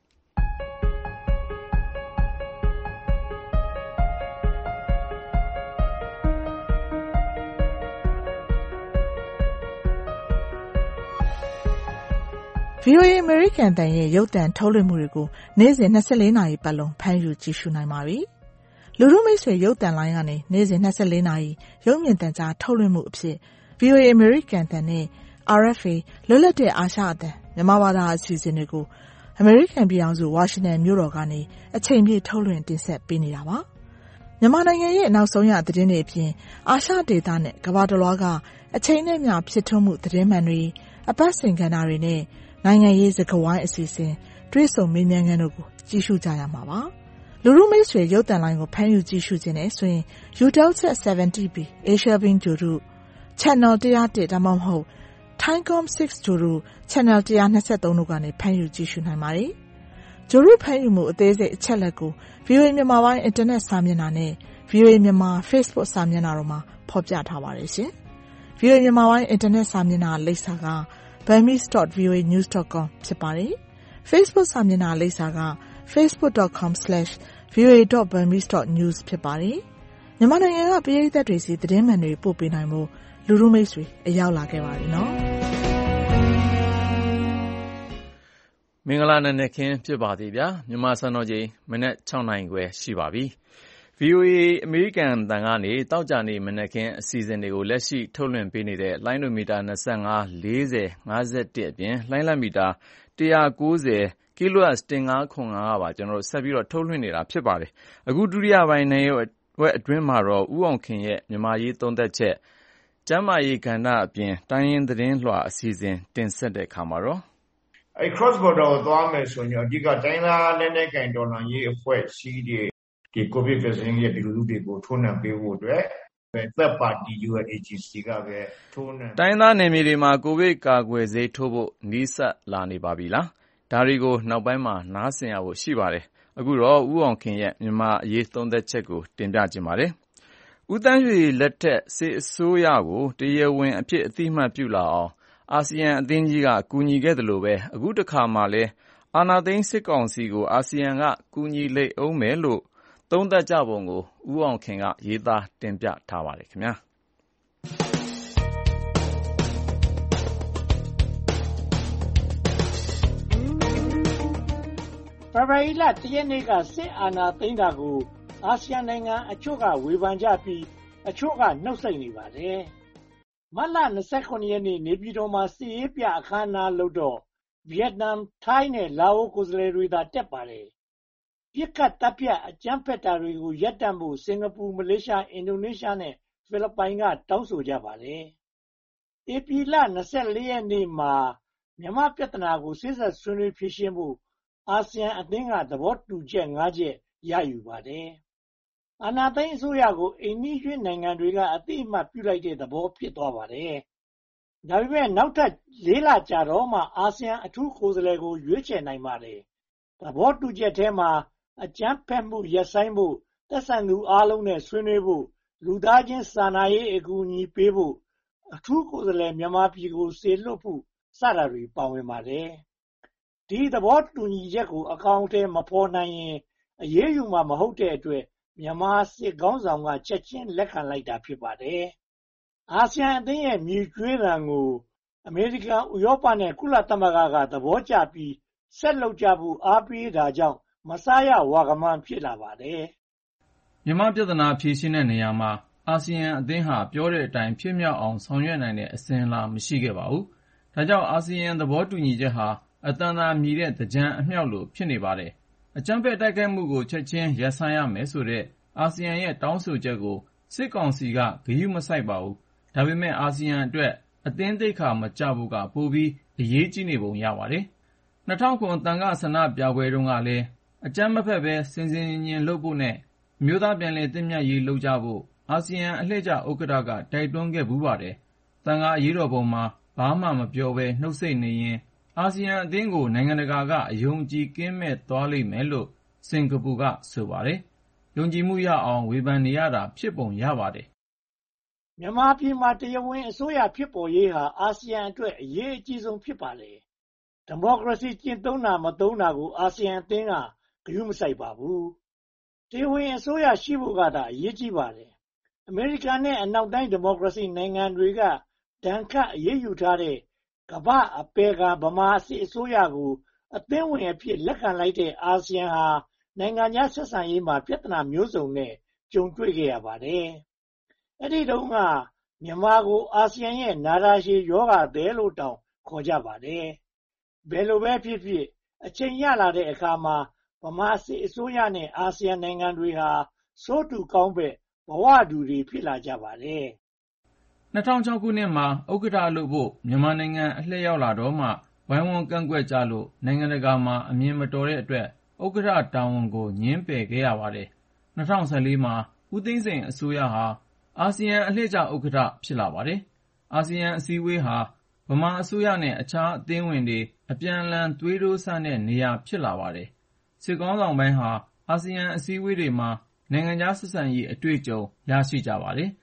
ဗွီအိုအေ အမေရိကန်အသံရဲ့ရုပ်သံထုတ်လွှင့်မှုတွေကိုနေ့စဉ်၂၄နာရီပတ်လုံးဖမ်းယူကြည့်ရှုနိုင်ပါပြီ။လူထုမိတ်ဆွေရုပ်သံလိုင်းကနေနေ့စဉ်၂၄နာရီရုပ်မြင်သံကြားထုတ်လွှင့်မှုအဖြစ် ဗွီအိုအေ အမေရိကန်အသံနဲ့ အာရ်အက်ဖ်အေ လွတ်လပ်တဲ့အာရှအသံမြန်မာဘာသာအစီအစဉ်တွေကိုအမေရိကန်ပြည်ထောင်စုဝါရှင်တန်မြို့တော်ကနေအချိန်ပြည့်ထုတ်လွှင့်တင်ဆက်ပေးနေတာပါ။မြန်မာနိုင်ငံရဲ့နောက်ဆုံးရသတင်းတွေအပြင်အာရှဒေသနဲ့ကမ္ဘာတလွှားကအချိန်နဲ့မျှဖြစ်ထွန်းမှုသတင်းမှန်တွေအပတ်စဉ်ကဏ္ဍတွေနဲ့နိုင်ငံရေးစကားဝိုင်းအစီအစဉ်တွေ့ဆုံမေးမြန်းခန်းတို့ကိုကြည့်ရှုကြရမှာပါ။လူထုမိတ်ဆွေရုပ်သံလိုင်းကိုဖမ်းယူကြည့်ရှုခြင်းနဲ့ဆိုရင် Eutelsat ဆယ်ဗန်တီ ဘီ Asia Beam ဂြိုဟ်တု Channel one oh oneဒါမှမဟုတ် Thaicom six ဂြိုဟ်တု Channel one twenty-threeတို့ကနေဖမ်းယူကြည့်ရှုနိုင်ပါတယ်။ဂြိုဟ်တုဖမ်းယူမှုအသေးစိတ်အချက်လက်ကို ဗွီအိုအေ မြန်မာပိုင်းအင်တာနက်စာမျက်နှာနဲ့ ဗွီအိုအေ မြန်မာ Facebook စာမျက်နှာတို့မှာဖော်ပြထားပါတယ်ရှင်။ဗွီအိုအေ မြန်မာပိုင်းအင်တာနက်စာမျက်နှာလိပ်စာက burmese dot v o a news dot com ဖြစ်ပါတယ်။ Facebook စာမျက်နှာလိပ်စာက facebook dot com slash v o a dot burmese dot news ဖြစ်ပါတယ်။မြန်မာနိုင်ငံကပရိသတ်တွေစီသတင်းမှန်တွေပို့ပေးနိုင်မှုလူလူမိတ်ဆွေအရောက်လာခဲ့ပါပြီနော်မင်္ဂလာနံနက်ခင်းဖြစ်ပါသေးဗျာမြန်မာစံတော်ချိန်မနက်၆နာရီခွဲရှိပါပြီ ဗီအိုအေ အမေရိကန်တန်ကနေတောက်ကြနေမနက်ခင်းအစီအစဉ်တွေကိုလက်ရှိထုတ်လွှင့်ပေးနေတဲ့လိုင်းဒိုမီတာ၂၅ ၄၀ ၅၁အပြင်လိုင်းလမီတာ၁၉၀ kilohertz ၁၅၀၅ ကပါကျွန်တော်တို့ဆက်ပြီးတော့ထုတ်လွှင့်နေတာဖြစ်ပါတယ်အခုဒုတိယပိုင်းနဲ့ဝက်အတွင်းမှာတော့ဦးအောင်ခင်ရဲ့မြန်မာရေးသုံးသက်ချက်ကျမ်းမာရေးကဏ္ဍအပြင်တိုင်းရင်းသတင်းလွှာအစီအစဉ်တင်ဆက်တဲ့အခါမှာတော့အဲ cross border ကိုသွားမယ်ဆိုရင်အဓိကတိုင်းသားလက်နက်ကိုင်တော်လှန်ရေးအဖွဲ့အစည်းတွေဒီ COVID vaccine ရဲ့ဒီလူလူတွေကိုထိုးနှံပေးဖို့အတွက် third party U N A G C ကပဲထိုးနှံတိုင်းသားနယ်မြေတွေမှာကိုဗစ်ကာကွယ်ဆေးထိုးဖို့နီးစပ်လာနေပါပြီလားဒါတွေကိုနောက်ပိုင်းမှာနားဆင်ရဖို့ရှိပါတယ်အခုတော့ဦးအောင်ခင်ရဲ့မြန်မာအရေးသုံးသက်ချက်ကိုတင်ပြခြင်းပါတယ်ဦးတန်းရွှေလက်ထက်စစ်အစိုးရကိုတရားဝင်အဖြစ်အသိမှတ်ပြုလာအောင်အာဆီယံအသင်းကြီးကကူညီခဲ့တယ်လို့ပဲအခုတစ်ခါမှလည်းအာဏာသိမ်းစစ်ကောင်စီကိုအာဆီယံကကူညီလိမ့်အောင်မယ်လို့သုံးသပ်ကြပုံကိုဦးအောင်ခင်ကရေးသားတင်ပြထားပါတယ်ခင်ဗျာဖေဖော်ဝါရီလတရက်နေ့ကစစ်အာဏာသိမ်းတာကိုအာဆီယံနိုင်ငံအချို့ကဝေဖန်ကြပြီးအချို့ကနှုတ်ဆက်နေပါတယ်မတ်လ၂၇ရက်နေ့နေပြည်တော်မှာစစ်ရေးပြအခမ်းအနားလုပ်တော့ဗီယက်နမ်ထိုင်းနဲ့လာအိုကိုယ်စားလှယ်တွေသာတက်ပါတယ်ပြစ်ခတ်တပ်ဖြတ်အကြမ်းဖက်တာတွေကိုရပ်တန့်ဖို့စင်ကာပူမလေးရှားအင်ဒိုနီးရှားနဲ့ဖိလစ်ပိုင်ကတောင်းဆိုကြပါတယ်ဧပြီလ၂၄ရက်နေ့မှာမြန်မာပြဿနာကိုစစ်ဆက်ဆွေးနွေးဖြေရှင်းဖို့အာဆီယံအသင်းကသဘောတူချက်၅ချက်ရယူပါတယ်အာဏာသိမ်းအစိုးရကိုအိမ်နီးချင်းနိုင်ငံတွေကအသိအမှတ်ပြုလိုက်တဲ့သဘောဖြစ်သွားပါတယ်ဒါပေမဲ့နောက်ထပ်လေးလကြာတော့မှအာဆီယံအထူးကိုယ်စားလှယ်ကိုရွေးချယ်နိုင်ပါတယ်သဘောတူချက်ထဲမှာအကြမ်းဖက်မှုရပ်ဆိုင်းဖို့သက်ဆိုင်သူအားလုံးနဲ့ဆွေးနွေးဖို့လူသားချင်းစာနာရေးအကူအညီပေးဖို့အထူးကိုယ်စားလှယ်မြန်မာပြည်ကိုစေလွှတ်ဖို့စတာတွေပါဝင်ပါတယ်ဒီသဘောတူညီချက်ကိုအကောင်အထည်မဖော်နိုင်ရင်အရေးယူမှာမဟုတ်တဲ့အတွက်မြန်မာစစ်ကောင်းဆောင်ကချက်ချင်းလက်ခံလိုက်တာဖြစ်ပါတယ်အာဆီယံအသင်းရဲ့မြည်ကျွေးသံကိုအမေရိကန်ဥရောပနဲ့ကုလသမဂ္ဂကသဘောကျပြီးဆက်လုပ်ကြဖို့အားပေးတာကြောင့်မစားရဝါကမှန်းဖြစ်လာပါတယ်မြန်မာပြဿနာဖြေရှင်းတဲ့နေရာမှာအာဆီယံအသင်းဟာပြောတဲ့အတိုင်းဖြစ်မြောက်အောင်ဆောင်ရွက်နိုင်တဲ့အစဉ်အလာမရှိခဲ့ပါဘူးဒါကြောင့်အာဆီယံသဘောတူညီချက်ဟာအတန်သာမြည်တဲ့သကြံအမြောက်လိုဖြစ်နေပါတယ်အကြမ်းဖက်တိုက်ခိုက်မှုကိုချက်ချင်းရပ်ဆိုင်းရမယ်ဆိုတဲ့အာဆီယံရဲ့တောင်းဆိုချက်ကိုစစ်ကောင်စီကဂရုမစိုက်ပါဘူးဒါပေမဲ့အာဆီယံအတွက်အသင်းသိက္ခာမကျဖို့ကပိုပြီးအရေးကြီးနေပုံရပါတယ်၂၀၀၇သံဃာဆန္ဒပြပွဲတုန်းကလည်းအကြမ်းမဖက်ပဲစင်စင်ញင်လုပ်ဖို့နဲ့အမျိုးသားပြန်လည်သင့်မြတ်ရေးလုပ်ကြဖို့အာဆီယံအလှည့်ကျဥက္ကဋ္ဌကတိုက်တွန်းခဲ့ဘူးပါတယ်သံဃာအရေးတော်ပုံမှာဘာမှမပြောဘဲနှုတ်ဆိတ်နေရင်အာဆီယံအသင်းကိုနိုင်ငံတကာကအယုံကြည်ကင်းမဲ့သွားလိမ့်မယ်လို့စင်ကာပူကဆိုပါတယ်ယုံကြည်မှုရအောင်ဝေဖန်နေရတာဖြစ်ပုံရပါတယ်မြန်မာပြည်မှာတရားဝင်အစိုးရဖြစ်ပေါ်ရေးဟာအာဆီယံအတွက်အရေးအကြီးဆုံးဖြစ်ပါလေဒီမိုကရေစီကျင့်သုံးတာမသုံးတာကိုအာဆီယံအသင်းကဂရုမစိုက်ပါဘူးတရားဝင်အစိုးရရှိဖို့ကသာအရေးကြီးပါတယ်အမေရိကန်နဲ့အနောက်တိုင်းဒီမိုကရေစီနိုင်ငံတွေကဒဏ်ခတ်အရေးယူထားတဲ့ကမ္ဘာအပေကဗမာစစ်အစိုးရကိုအသင်းဝင်အဖြစ်လက်ခံလိုက်တဲ့အာဆီယံဟာနိုင်ငံခြားဆက်ဆံရေးမှာပြဿနာမျိုးစုံနဲ့ကြုံတွေ့ခဲ့ရပါတယ်။အဲ့ဒီတုန်းကမြန်မာကိုအာဆီယံရဲ့နာတာရှည်ယောဂသည်လို့တောင်ခေါ်ကြပါတယ်။ဘယ်လိုပဲဖြစ်ဖြစ်အချိန်ရလာတဲ့အခါမှာဗမာစစ်အစိုးရနဲ့အာဆီယံနိုင်ငံတွေဟာစိုးတူကောင်းပဲဘဝတူတွေဖြစ်လာကြပါတယ်။၂၀၀၆ခုနှစ်မှာဥက္ကဋ္ဌလုပ်ဖို့မြန်မာနိုင်ငံအလှည့်ရောက်လာတော့မှဝိုင်းဝန်းကန့်ကွက်ကြလို့နိုင်ငံတကာမှာအမြင်မတော်တဲ့အတွက်ဥက္ကဋ္ဌတာဝန်ကိုငြင်းပယ်ခဲ့ရပါတယ်။၂၀၁၄မှာဦးသိန်းစိန်အစိုးရဟာအာဆီယံအလှည့်ကျဥက္ကဋ္ဌဖြစ်လာပါတယ်။အာဆီယံအစည်းအဝေးဟာဗမာအစိုးရနဲ့အခြားအသင်းဝင်တွေအပြန်အလှန်သွေးတိုးစမ်းတဲ့နေရာဖြစ်လာပါတယ်။စစ်ခေါင်းဆောင်ပိုင်းဟာအာဆီယံအစည်းအဝေးတွေမှာနိုင်ငံခြားဆက်ဆံရေးအတွေ့အကြုံရရှိကြပါတယ်။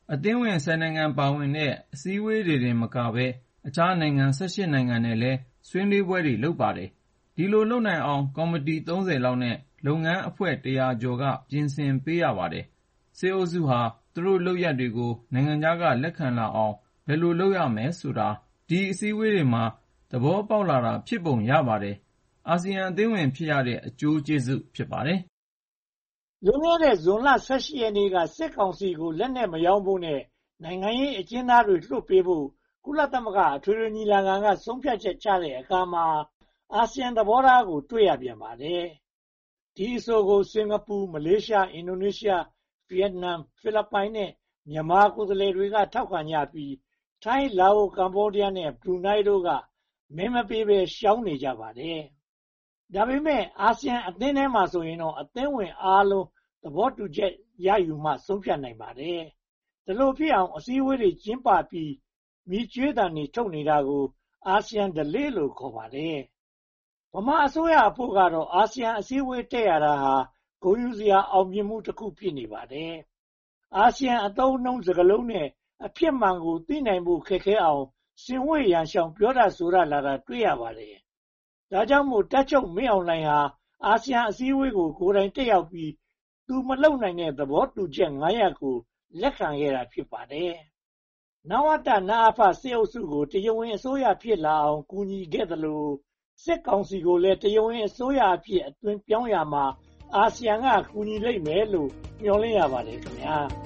အသင်းဝင်ဆယ်နိုင်ငံပါဝင်တဲ့အစည်းအဝေးတွေတင်မကဘဲအခြားနိုင်ငံဆယ့်ရှစ်နိုင်ငံနဲ့လည်းဆွေးနွေးပွဲတွေလုပ်ပါတယ်။ဒီလိုလုပ်နိုင်အောင်ကော်မတီသုံးဆယ်လောက်နဲ့လုပ်ငန်းအဖွဲ့တစ်ရာကျော်ကပြင်ဆင်ပေးရပါတယ်။စစ်အုပ်စုဟာသူတို့လုပ်ရပ်တွေကိုနိုင်ငံခြားကလက်ခံလာအောင်ဘယ်လိုလုပ်ရမယ်ဆိုတာဒီအစည်းအဝေးတွေမှာသဘောပေါက်လာတာဖြစ်ပုံရပါတယ်။အာဆီယံအသင်းဝင်ဖြစ်ရတဲ့အကျိုးကျေးဇူးဖြစ်ပါတယ်။လွန်ခဲ့တဲ့ဇွန်လဆယ့်ရှစ်ရက်နေ့ကစစ်ကောင်စီကိုလက်နက်မရောင်းဖို့နဲ့နိုင်ငံရေးအကျဉ်းသားတွေလွှတ်ပေးဖို့ကုလသမဂ္ဂအထွေထွေညီလာခံကဆုံးဖြတ်ချက်ချတဲ့အခါမှာအာဆီယံသဘောထားကိုတွေ့ရပြန်ပါတယ်။ဒီအဆိုကိုစင်ကာပူ၊မလေးရှား၊အင်ဒိုနီးရှား၊ဗီယက်နမ်၊ဖိလစ်ပိုင်နဲ့မြန်မာကိုယ်စားလှယ်တွေကထောက်ခံကြပြီးထိုင်း၊လာအို၊ကမ္ဘောဒီးယားနဲ့ဘရူနိုင်းတို့ကမဲမပေးဘဲရှောင်နေကြပါတယ်။ဒါပေမဲ့အာဆီယံအသင်းထဲမှာဆိုရင်တော့အသင်းဝင်အားလုံးသဘောတူချက်ရယူမှဆုံးဖြတ်နိုင်ပါတယ်။ဒီလိုဖြစ်အောင်အစည်းအဝေးတွေကျင်းပပြီးမြည်ကြွေးသံတွေထုတ်နေတာကိုအာဆီယံဓလေ့လို့ခေါ်ပါတယ်။ဗမာအစိုးရအဖို့ကတော့အာဆီယံအစည်းအဝေးတက်ရတာဟာဂုဏ်ယူစရာအောင်မြင်မှုတစ်ခုဖြစ်နေပါတယ်။အာဆီယံအသုံးအနှုန်းစကားလုံးနဲ့အဖြစ်မှန်ကိုသိနိုင်ဖို့ခက်ခဲအောင်စင်ဝေးရန်ရှောင်ပြောတာဆိုတာလာတာတွေ့ရပါတယ်။ဒါကြောင့်မို့တပ်ချုပ်မင်းအောင်လှိုင်ဟာအာဆီယံအစည်းအဝေးကိုကိုယ်တိုင်တက်ရောက်ပြီးသူမလုပ်နိုင်တဲ့သဘောတူချက်ငါးရပ်ကိုလက်ခံခဲ့တာဖြစ်ပါတယ်။နဝတ/နအဖစစ်အုပ်စုကိုတရားဝင်အစိုးရဖြစ်လာအောင်ကူညီခဲ့သလိုစစ်ကောင်စီကိုလည်းတရားဝင်အစိုးရအဖြစ်အသွင်ပြောင်းရမှာအာဆီယံကကူညီလိမ့်မယ်လို့မျှော်လင့်ရပါတယ်ခင်ဗျာ။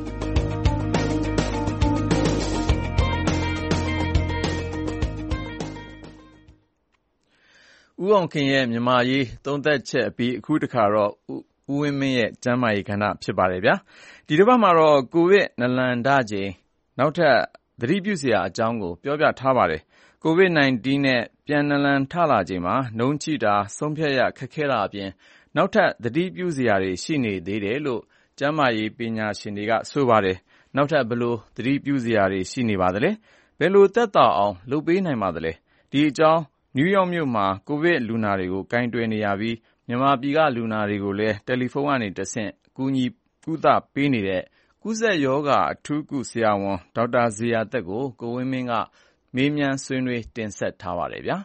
ဦးအောင်ခင်ရဲ့မြန်မာရေးသုံးသပ်ချက်အပြီးအခုတခါတော့ဦးဝင်းမင်းရဲ့ကျမ်းမာရေးကဏ္ဍဖြစ်ပါတယ်ဗျာဒီတစ်ပတ်မှာတော့ကိုဗစ်နလန်ဒချိန်နောက်ထပ်သတိပြုစရာအကြောင်းကိုပြောပြထားပါတယ်ကိုဗစ် ၁၉ နဲ့ပြန်နလန်ထလာချိန်မှာနှုန်းချိတာဆုံးဖြတ်ရခက်ခဲတာအပြင်နောက်ထပ်သတိပြုစရာတွေရှိနေသေးတယ်လို့ကျမ်းမာရေးပညာရှင်တွေကဆိုပါတယ်နောက်ထပ်ဘယ်လိုသတိပြုစရာတွေရှိနေပါသလဲဘယ်လိုသက်သာအောင်လုပ်ပေးနိုင်ပါသလဲဒီအကြောင်းနယူးယောက်မြို့မှာကိုဗစ်လူနာတွေကိုကိုင်တွယ်နေရပြီးမြန်မာပြည်ကလူနာတွေကိုလည်းတယ်လီဖုန်းကနေတဆင့်ကူညီကုသပေးနေတဲ့ကူးစက်ရောဂါအထူးကုဆရာဝန်ဒေါက်တာဇေယျာသက်ကိုကိုဝင်းမင်းကမေးမြန်းဆွေးနွေးတင်ဆက်ထားပါတယ်ဗျာ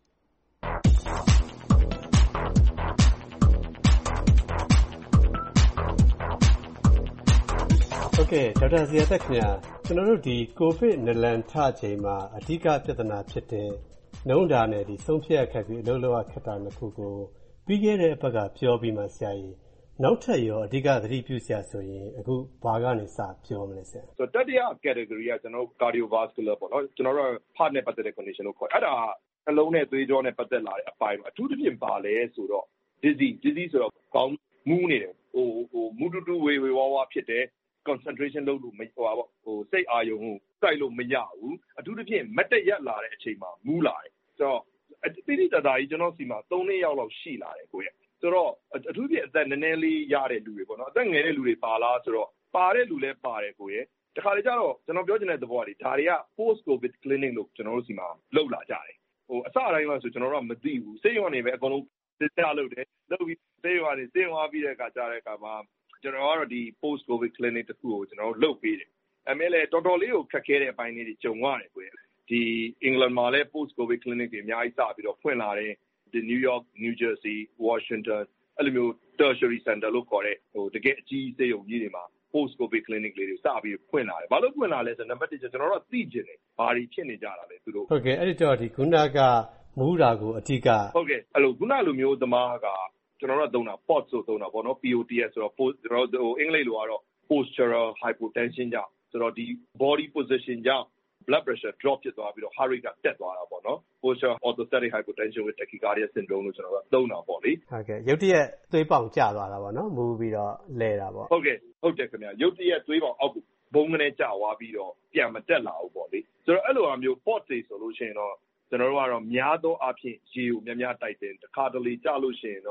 ဟုတ်ကဲ့ဒေါက်တာဇေယျာသက်ခင်ဗျာကျွန်တော်တို့ဒီကိုဗစ်နလန်ထချိန်မှာအဓိကပြဿနာဖြစ်တဲ့နှုံးတာနဲ့ဒီဆုံးဖြတ်ခက်ပြီးအလုပ်လုပ်ရခက်တာနှစ်ခုကိုပြီးခဲ့တဲ့အပတ်ကပြောပြီးမှဆရာကြီးနောက်ထပ်ရောအဓိကသတိပြုစရာဆိုရင်အခုဘာကနေစပြောမလဲဆရာဆိုတော့တတိယ category ကကျွန်တော် cardiovascular ပေါ့နော်ကျွန်တော်တို့ heart နဲ့ပတ်သက်တဲ့ condition လို့ခေါ်အဲ့ဒါနှလုံးနဲ့သွေးကြောနဲ့ပတ်သက်လာတဲ့အပိုင်းအထူးသဖြင့်ပါလဲဆိုတော့ disease disease ဆိုတော့ကောင်းမူးနေတယ်ဟိုဟိုမူတူတူဝေဝေဝါဝါဖြစ်တယ် concentration လုပ်လို့မဟိုပါပေါ့ဟိုစိတ်အာရုံကိုစိုက်လို့မရဘူးအထူးသဖြင့်မတ်တက်ရက်လာတဲ့အချိန်မှာမူးလာတယ်ဆိုတော့တိတိတသားကြီးကျွန်တော်စီမှာသုံးနှစ်ရောက်လောက်ရှိလာတယ်ကိုရဲ့ဆိုတော့အထူးဖြင့်အသက်နည်းနည်းလေးရတဲ့လူတွေပေါ့နော်အသက်ငယ်တဲ့လူတွေပါလားဆိုတော့ပါတဲ့လူလည်းပါတယ်ကိုရဲ့တခါလေကျတော့ကျွန်တော်ပြောချင်တဲ့သဘောကဒီဒါတွေက post covid clinic လို့ကျွန်တော်တို့စီမှာလုပ်လာကြတယ်ဟိုအစအတိုင်းမှာဆိုကျွန်တော်တို့ကမသိဘူးစိတ်ရောနေပဲအကုန်လုံးစစ်တလုပ်တယ်လုပ်ပြီးစိတ်ရောနေစိတ်ရောပြီးတဲ့အခါကျတဲ့အခါမှာကျွန်တော်ကတော့ဒီ post covid clinic တခုကိုကျွန်တော်တို့လုပ်ပေးတယ်အမေလည်းတော်တော်လေးကိုခက်ခဲတဲ့အပိုင်းလေးတွေကြုံရတယ်ကိုရဲ့ဒီအင်္ဂလန်မှာလည်း post covid clinic တွေအများကြီးစပြီးတော့ဖွင့်လာတယ်ဒီ New York New Jersey Washington အဲ့လိုမျိုး tertiary center လို့ခေါ်တဲ့ဟိုတကယ်အကြီးစေုံကြီးတွေမှာ post covid clinic လေးတွေစပြီးဖွင့်လာတယ်ဘာလို့ဖွင့်လာလဲဆိုတော့နံပါတ်တစ်ကျွန်တော်တို့သိကျင်တယ်ဘာတွေဖြစ်နေကြတာလဲသူတို့ဟုတ်ကဲ့အဲ့ဒီတော့ဒီခုနကမူးတာကိုအဓိကဟုတ်ကဲ့အဲ့လိုခုနလိုမျိုးသမားကကျွန်တော်တို့သုံးတာ P O T S ဆိုသုံးတာပေါ့နော် P O T S ဆိုတော့ကျွန်တော်တို့အင်္ဂလိပ်လိုကတော့ postural hypotension ကြောင့်ဆိုတော့ဒီ body position ကြောင့် blood pressure drop ဖြစ်သွားပြီးတော့ heart rate ကတက်သွားတာပေါ့နော် postural orthostatic hypotension with tachycardia syndrome လို့ကျွန်တော်တို့သုံးတာပေါ့လေဟုတ်ကဲ့ရုတ်တရက်သွေးပေါင်ကျသွားတာပေါ့နော်မူးပြီးတော့လဲတာပေါ့ဟုတ်ကဲ့ဟုတ်တယ်ခင်ဗျရုတ်တရက်သွေးပေါင်အောက်ကိုဘုံကနေကျသွားပြီးတော့ပြန်မတက်လာဘူးပေါ့လေဆိုတော့အဲ့လိုအမျိုး P O T S တွေဆိုလို့ရှိရင်တော့ကျွန်တော်တို့ကတော့များသောအားဖြင့်ရေကိုများများတိုက်တယ်တခါတလေကျလို့ရှိရင်တော့စေ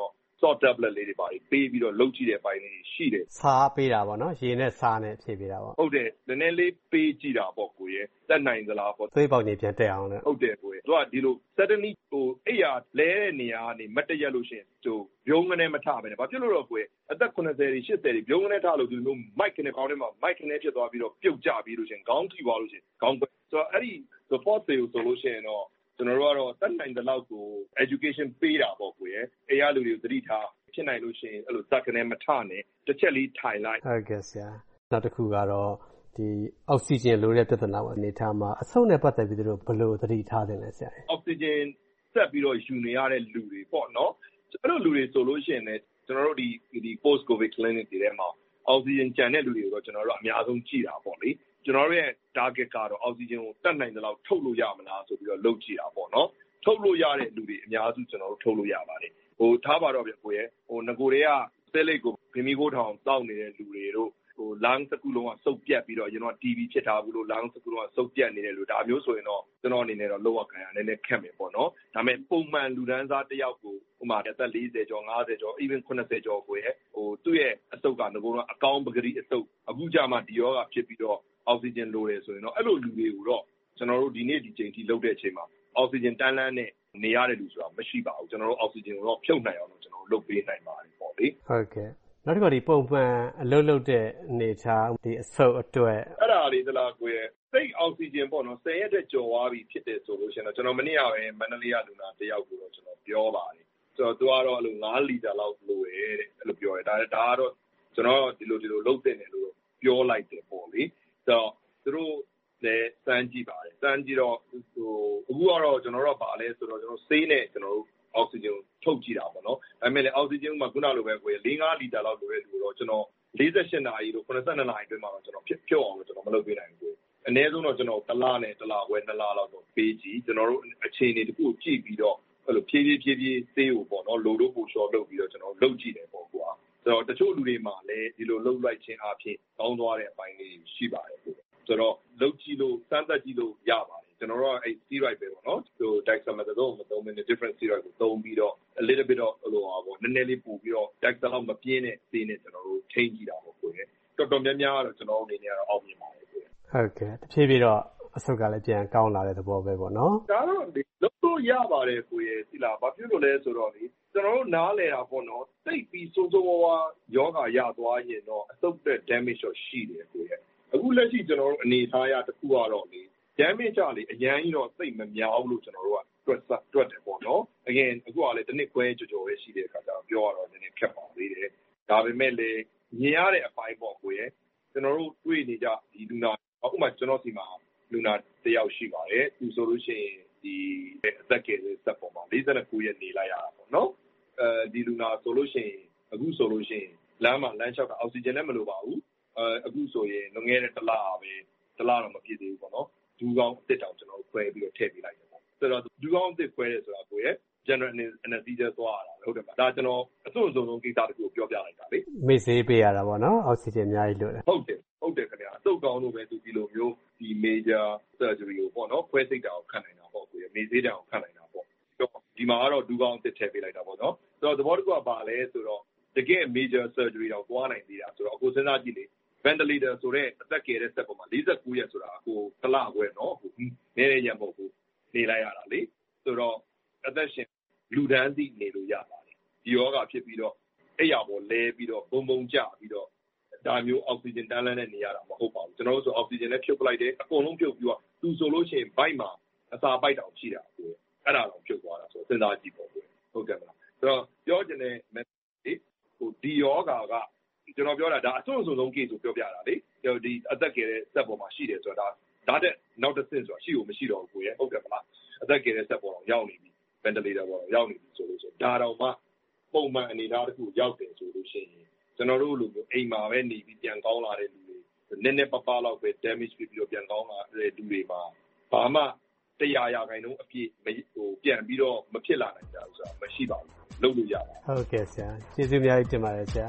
short tablet လေးတွေပါပေးပြီးတော့လုပ်ကြည့်တဲ့အပိုင်းလေးရှိတယ်စားပေးတာပေါ့နော်ရေနဲ့စားနဲ့ဖြည့်ပေးတာပေါ့ဟုတ်တယ်နည်းနည်းလေးပေးကြည့်တာပေါ့ကိုရဲ့တက်နိုင်သလားပေါ့သွေးပေါက်နေပြန်တက်အောင်လေဟုတ်တယ်ကိုရဲ့သူကဒီလို suddenly ဟိုအိယာလဲတဲ့နေရာကနေမတ်တရက်လို့ရှိရင်ဟိုပြုံးကနေမထပဲねဘာဖြစ်လို့တော့ကိုရဲ့အသက်၇၀တွေ၈၀တွေပြုံးကနေထလို့ဒီလို mic နဲ့ခေါင်းထဲမှာ mic နဲ့ဖြစ်သွားပြီးတော့ပြုတ်ကျပြီးလို့ရှိရင်ခေါင်းထိသွားလို့ရှိရင်ခေါင်းဆိုတော့အဲ့ဒီ support တွေကိုဆိုလို့ရှိရင်တော့ကျွန်တော်တို့ကတော့တက်နိုင်တဲ့လောက်ကို education ပေးတာပေါ့ကိုရဲ့အေးရလူတွေကိုသတိထားဖြစ်နိုင်လို့ရှိရင်အဲ့လိုဇက်ကနေမထနဲ့တစ်ချက်လေးထိုင်လိုက်ဟုတ်ကဲ့ဆရာနောက်တစ်ခုကတော့ဒီအောက်ဆီဂျင်လိုတဲ့ပြဿနာပေါ့အနေထားမှာအဆုတ်နဲ့ပတ်သက်ပြီးတို့ဘယ်လိုသတိထားသင့်လဲဆရာအောက်ဆီဂျင်ဆက်ပြီးတော့ယူနေရတဲ့လူတွေပေါ့နော်အဲ့လိုလူတွေဆိုလို့ရှိရင်လည်းကျွန်တော်တို့ဒီဒီ post covid clinic တွေထဲမှာအောက်ဆီဂျင်ကျန်တဲ့လူတွေကိုတော့ကျွန်တော်တို့အများဆုံးကြည့်တာပေါ့လေကျွန်တော်တို့ရဲ့ target ကတော့အောက်ဆီဂျင်ကိုတတ်နိုင်တဲ့လောက်ထုတ်လို့ရမလားဆိုပြီးတော့လုပ်ကြည့်တာပေါ့နော်ထုတ်လို့ရတဲ့လူတွေအများစုကျွန်တော်တို့ထုတ်လို့ရပါတယ်ဟိုထားပါတော့ဗျကိုရဲ့ဟိုငကိုတွေကစဲလိတ်ကိုဗီမီကိုထောင်တောက်နေတဲ့လူတွေတို့ဟို lung တစ်ခုလုံးကစုပ်ပြတ်ပြီးတော့ကျွန်တော် T B ဖြစ်ထားဘူးလို့ lung တစ်ခုလုံးကစုပ်ပြတ်နေတဲ့လူဒါမျိုးဆိုရင်တော့ကျွန်တော်အနေနဲ့တော့လောက်ရခံရနည်းနည်းခက်မယ်ပေါ့နော်ဒါပေမဲ့ပုံမှန်လူဒန်းစားတစ်ယောက်ကိုဟိုမှာအသက်၄၀ကျော်၅၀ကျော် even ၇၀ကျော်ကိုရဲ့ဟိုသူ့ရဲ့အဆုတ်ကငကိုကအကောင်းပကတိအဆုတ်အခုကြမှာဒီရောဂါဖြစ်ပြီးတော့အောက်ဆီဂျင်လိုတယ်ဆိုရင်တော့အဲ့လိုလူတွေကိုတော့ကျွန်တော်တို့ဒီနေ့ဒီချိန်ထိလုပ်တဲ့အချိန်မှာအောက်ဆီဂျင်တန်းလန်းနဲ့နေရတဲ့လူဆိုတာမရှိပါဘူးကျွန်တော်တို့အောက်ဆီဂျင်ကိုတော့ဖြုတ်နိုင်အောင်လို့ကျွန်တော်တို့လုပ်ပေးနိုင်ပါတယ်ပေါ့လေဟုတ်ကဲ့နောက်တစ်ခါဒီပုံမှန်အလုပ်လုပ်တဲ့အနေထားဒီအဆုတ်အတွက်အဲ့ဒါလေးသလားကိုရဲ့စိတ်အောက်ဆီဂျင်ပေါ့နော်ဆယ်ရက်တဲ့ကြော်သွားပြီဖြစ်တယ်ဆိုလို့ရှိရင်တော့ကျွန်တော်မနေ့ကပဲမန္တလေးကလူနာတယောက်ကိုတော့ကျွန်တော်ပြောပါတယ်ဆိုတော့သူကတော့အဲ့လို၅လီတာလောက်လိုရဲတဲ့အဲ့လိုပြောရဲဒါဒါကတော့ကျွန်တော်ဒီလိုဒီလိုလုပ်တဲ့နေလို့ပြောလိုက်တယ်ပေါ့လေဆိုတော့သူတို့လည်းစမ်းကြည့်ပါတယ်စမ်းကြည့်တော့ဟိုအခုကတော့ကျွန်တော်တို့ကပါလဲဆိုတော့ကျွန်တော်ဆေးနဲ့ကျွန်တော်တို့အောက်ဆီဂျင်ထုတ်ကြည့်တာပေါ့နော်ဒါပေမဲ့လည်းအောက်ဆီဂျင်မှာခုနလိုပဲကိုယ်၄၅လီတာလောက်လိုရဲလို့တော့ကျွန်တော်၄၈နာရီလို့၇၂နာရီအတွင်းမှာတော့ကျွန်တော်ဖြစ်ဖြုတ်အောင်လို့ကျွန်တော်မလုပ်ပေးနိုင်ဘူးအနည်းဆုံးတော့ကျွန်တော်တစ်လနဲ့တစ်လဝဲနှစ်လလောက်တော့ပေးကြည့်ကျွန်တော်တို့အခြေအနေတခုကြည့်ပြီးတော့အဲ့လိုဖြည်းဖြည်းဖြည်းဖြည်းဆေးကိုပေါ့နော်လိုလို့ပို့လျှော်လုပ်ပြီးတော့ကျွန်တော်လုပ်ကြည့်တယ်ပေါ့ကွာဆိုတော့တချို့လူတွေမှာလည်းဒီလိုလုပ်လိုက်ခြင်းအပြင်ကောင်းသွားတဲ့အပိုင်းလေးရှိပါတယ်ဆိုတော့လုပ်ကြည့်လို့စမ်းသပ်ကြည့်လို့ရပါတယ်ကျွန်တော်တို့ကအဲ့ steroid ပဲပေါ့နော်ဟို dexamethasone မသုံးဘဲနဲ့ different steroid ကိုသုံးပြီးတော့ a little bit of ဟိုဟာပေါ့နည်းနည်းလေးပို့ပြီးတော့ dexa လောက်မပြင်းတဲ့ဆေးနဲ့ကျွန်တော်တို့ချိန်ကြည့်တာပေါ့ကိုယ်တော်တော်များများတော့ကျွန်တော်အနေနဲ့ကတော့အောင်မြင်ပါတယ်ကိုယ်ဟုတ်ကဲ့တဖြည်းဖြည်းတော့အဆုတ်ကလည်းပြန်ကောင်းလာတဲ့သဘောပဲပေါ့နော်ဒါတော့လုပ်လို့ရပါတယ်ကိုယ်စီလားဘာဖြစ်လို့လဲဆိုတော့လေကျွန်တော်တို့နားလဲတာပေါ့နော်သိပြီးစိုးစိုးဝါးဝါယောဂရသွားရင်တော့အဆုတ်တဲ့ damage တော့ရှိတယ်ကိုယ်အခုလက်ရှိကျွန်တော်တို့အနေထားရတစ်ခုကတော့လေ damage ကြလေအရန်ကြီးတော့သိမများဘူးလို့ကျွန်တော်တို့ကတွက်တွက်တယ်ပေါ့နော် again အခုကလည်းတစ်နှစ်ခွဲကြော်ကြော်ပဲရှိတဲ့အခါကျတော့ပြောရတော့နည်းနည်းခက်ပါသေးတယ်ဒါပေမဲ့လည်းမြင်ရတဲ့အပိုင်းပေါ့ကိုယ်ကျွန်တော်တို့တွေ့နေကြဒီလူနာအခုမှကျွန်တော်စီမှာလူနာတယောက်ရှိပါတယ်သူဆိုလို့ရှိရင်ဒီအသက်ကယ်စက်ပေါ်မှာ၄၉ရက်နေလိုက်ရတာပေါ့နော်အဲဒီလူနာဆိုလို့ရှိရင်အခုဆိုလို့ရှိရင်လမ်းမှာလမ်းလျှောက်တာအောက်ဆီဂျင်လည်းမလိုပါဘူးအဲအခုဆိုရင်လွန်ခဲ့တဲ့တစ်လပဲတစ်လတော့မပြည့်သေးဘူးပေါ့နော်ဒူးကောင်းအစ်တောင်ကျွန်တော်ခွဲပြီးတော့ထည့်ပေးလိုက်တယ်ပေါ့ဆိုတော့ဒူးကောင်းအစ်ခွဲတယ်ဆိုတာကိုရဲ့ general anesthesia သွားရတာဟုတ်တယ်ပါဒါကျွန်တော်အစွန်းအစုံဆုံးကိစ္စတခုပြောပြလိုက်တာလေမေ့စေးပေးရတာပေါ့နော်အောက်ဆီဂျင်အများကြီးလို့ဟုတ်တယ်ဟုတ်တယ်ခင်ဗျာအဆုတ်ကောင်းလို့ပဲသူဒီလိုမျိုးဒီ major surgery ကိုပေါ့နော်ခွဲစိတ်တာကိုခံနိုင်တာပေါ့ကိုယ်မေ့စေးတာကိုခံနိုင်တာပေါ့ဒီမှာကတော့ဒူးကောင်းအစ်ထည့်ပေးလိုက်တာပေါ့နော်ဆိုတော့သဘောတကူကပါလဲဆိုတော့တကယ် major surgery တော့သွားနိုင်သေးတာဆိုတော့အခုစဉ်းစားကြည့်လေ ventilator ဆိုတဲ့အသက်ကယ်တဲ့စက်ပေါ်မှာ၄၉ရက်ဆိုတာကိုတစ်လခွဲနော်ဟိုနည်းနည်းရမဟုတ်ဘူးနေလိုက်ရတာလေဆိုတော့အသက်ရှင်လူဒန်းစီနေလို့ရပါတယ်ဒီယောဂဖြစ်ပြီးတော့အဲ့ရပေါ်လဲပြီးတော့ဘုံဘုံကျပြီးတော့ဒါမျိုးအောက်ဆီဂျင်တန်းလန်းနဲ့နေရတာမဟုတ်ပါဘူးကျွန်တော်တို့ဆိုအောက်ဆီဂျင်နဲ့ဖြုတ်ပလိုက်တယ်အကုန်လုံးဖြုတ်ပြီးတော့သူဆိုလို့ရှိရင်ဘိုက်မှာအစာပိုက်တောင်ရှိတာကိုအဲ့ဒါတော့ဖြုတ်သွားတာဆိုစဉ်းစားကြည့်ပေါ့ဟုတ်ကဲ့မလားဆိုတော့ပြောချင်တဲ့ message ဟိုဒီယောဂကကျွန်တော်ပြောတာဒါအဆုံးအဆုံးဆုံး case ကိုပြောပြတာလေဒီအသက်ကယ်တဲ့စက်ပေါ်မှာရှိတယ်ဆိုတော့ဒါဒါတဲ့နောက်တစ်ဆင့်ဆိုတာရှိကိုမရှိတော့ဘူးကိုရဲ့ဟုတ်တယ်မလားအသက်ကယ်တဲ့စက်ပေါ်တော့ရောက်နေပြီ ventilator ပေါ်တော့ရောက်နေပြီဆိုလို့ဆိုဒါတော့မှပုံမှန်အနေအထားတစ်ခုရောက်တယ်ဆိုလို့ရှိရင်ကျွန်တော်တို့လိုမျိုးအိမ်မှာပဲနေပြီးပြန်ကောင်းလာတဲ့လူတွေနည်းနည်းပပလောက်ပဲ damage ဖြစ်ပြီးတော့ပြန်ကောင်းလာတဲ့လူတွေမှာဘာမှတရားရာခိုင်နှုန်းအပြည့်ဟိုပြန်ပြီးတော့မဖြစ်လာနိုင်ကြဘူးဆိုတာမရှိပါဘူးလုပ်လို့ရပါတယ်ဟုတ်ကဲ့ဆရာကျေးဇူးအများကြီးတင်ပါတယ်ဆရာ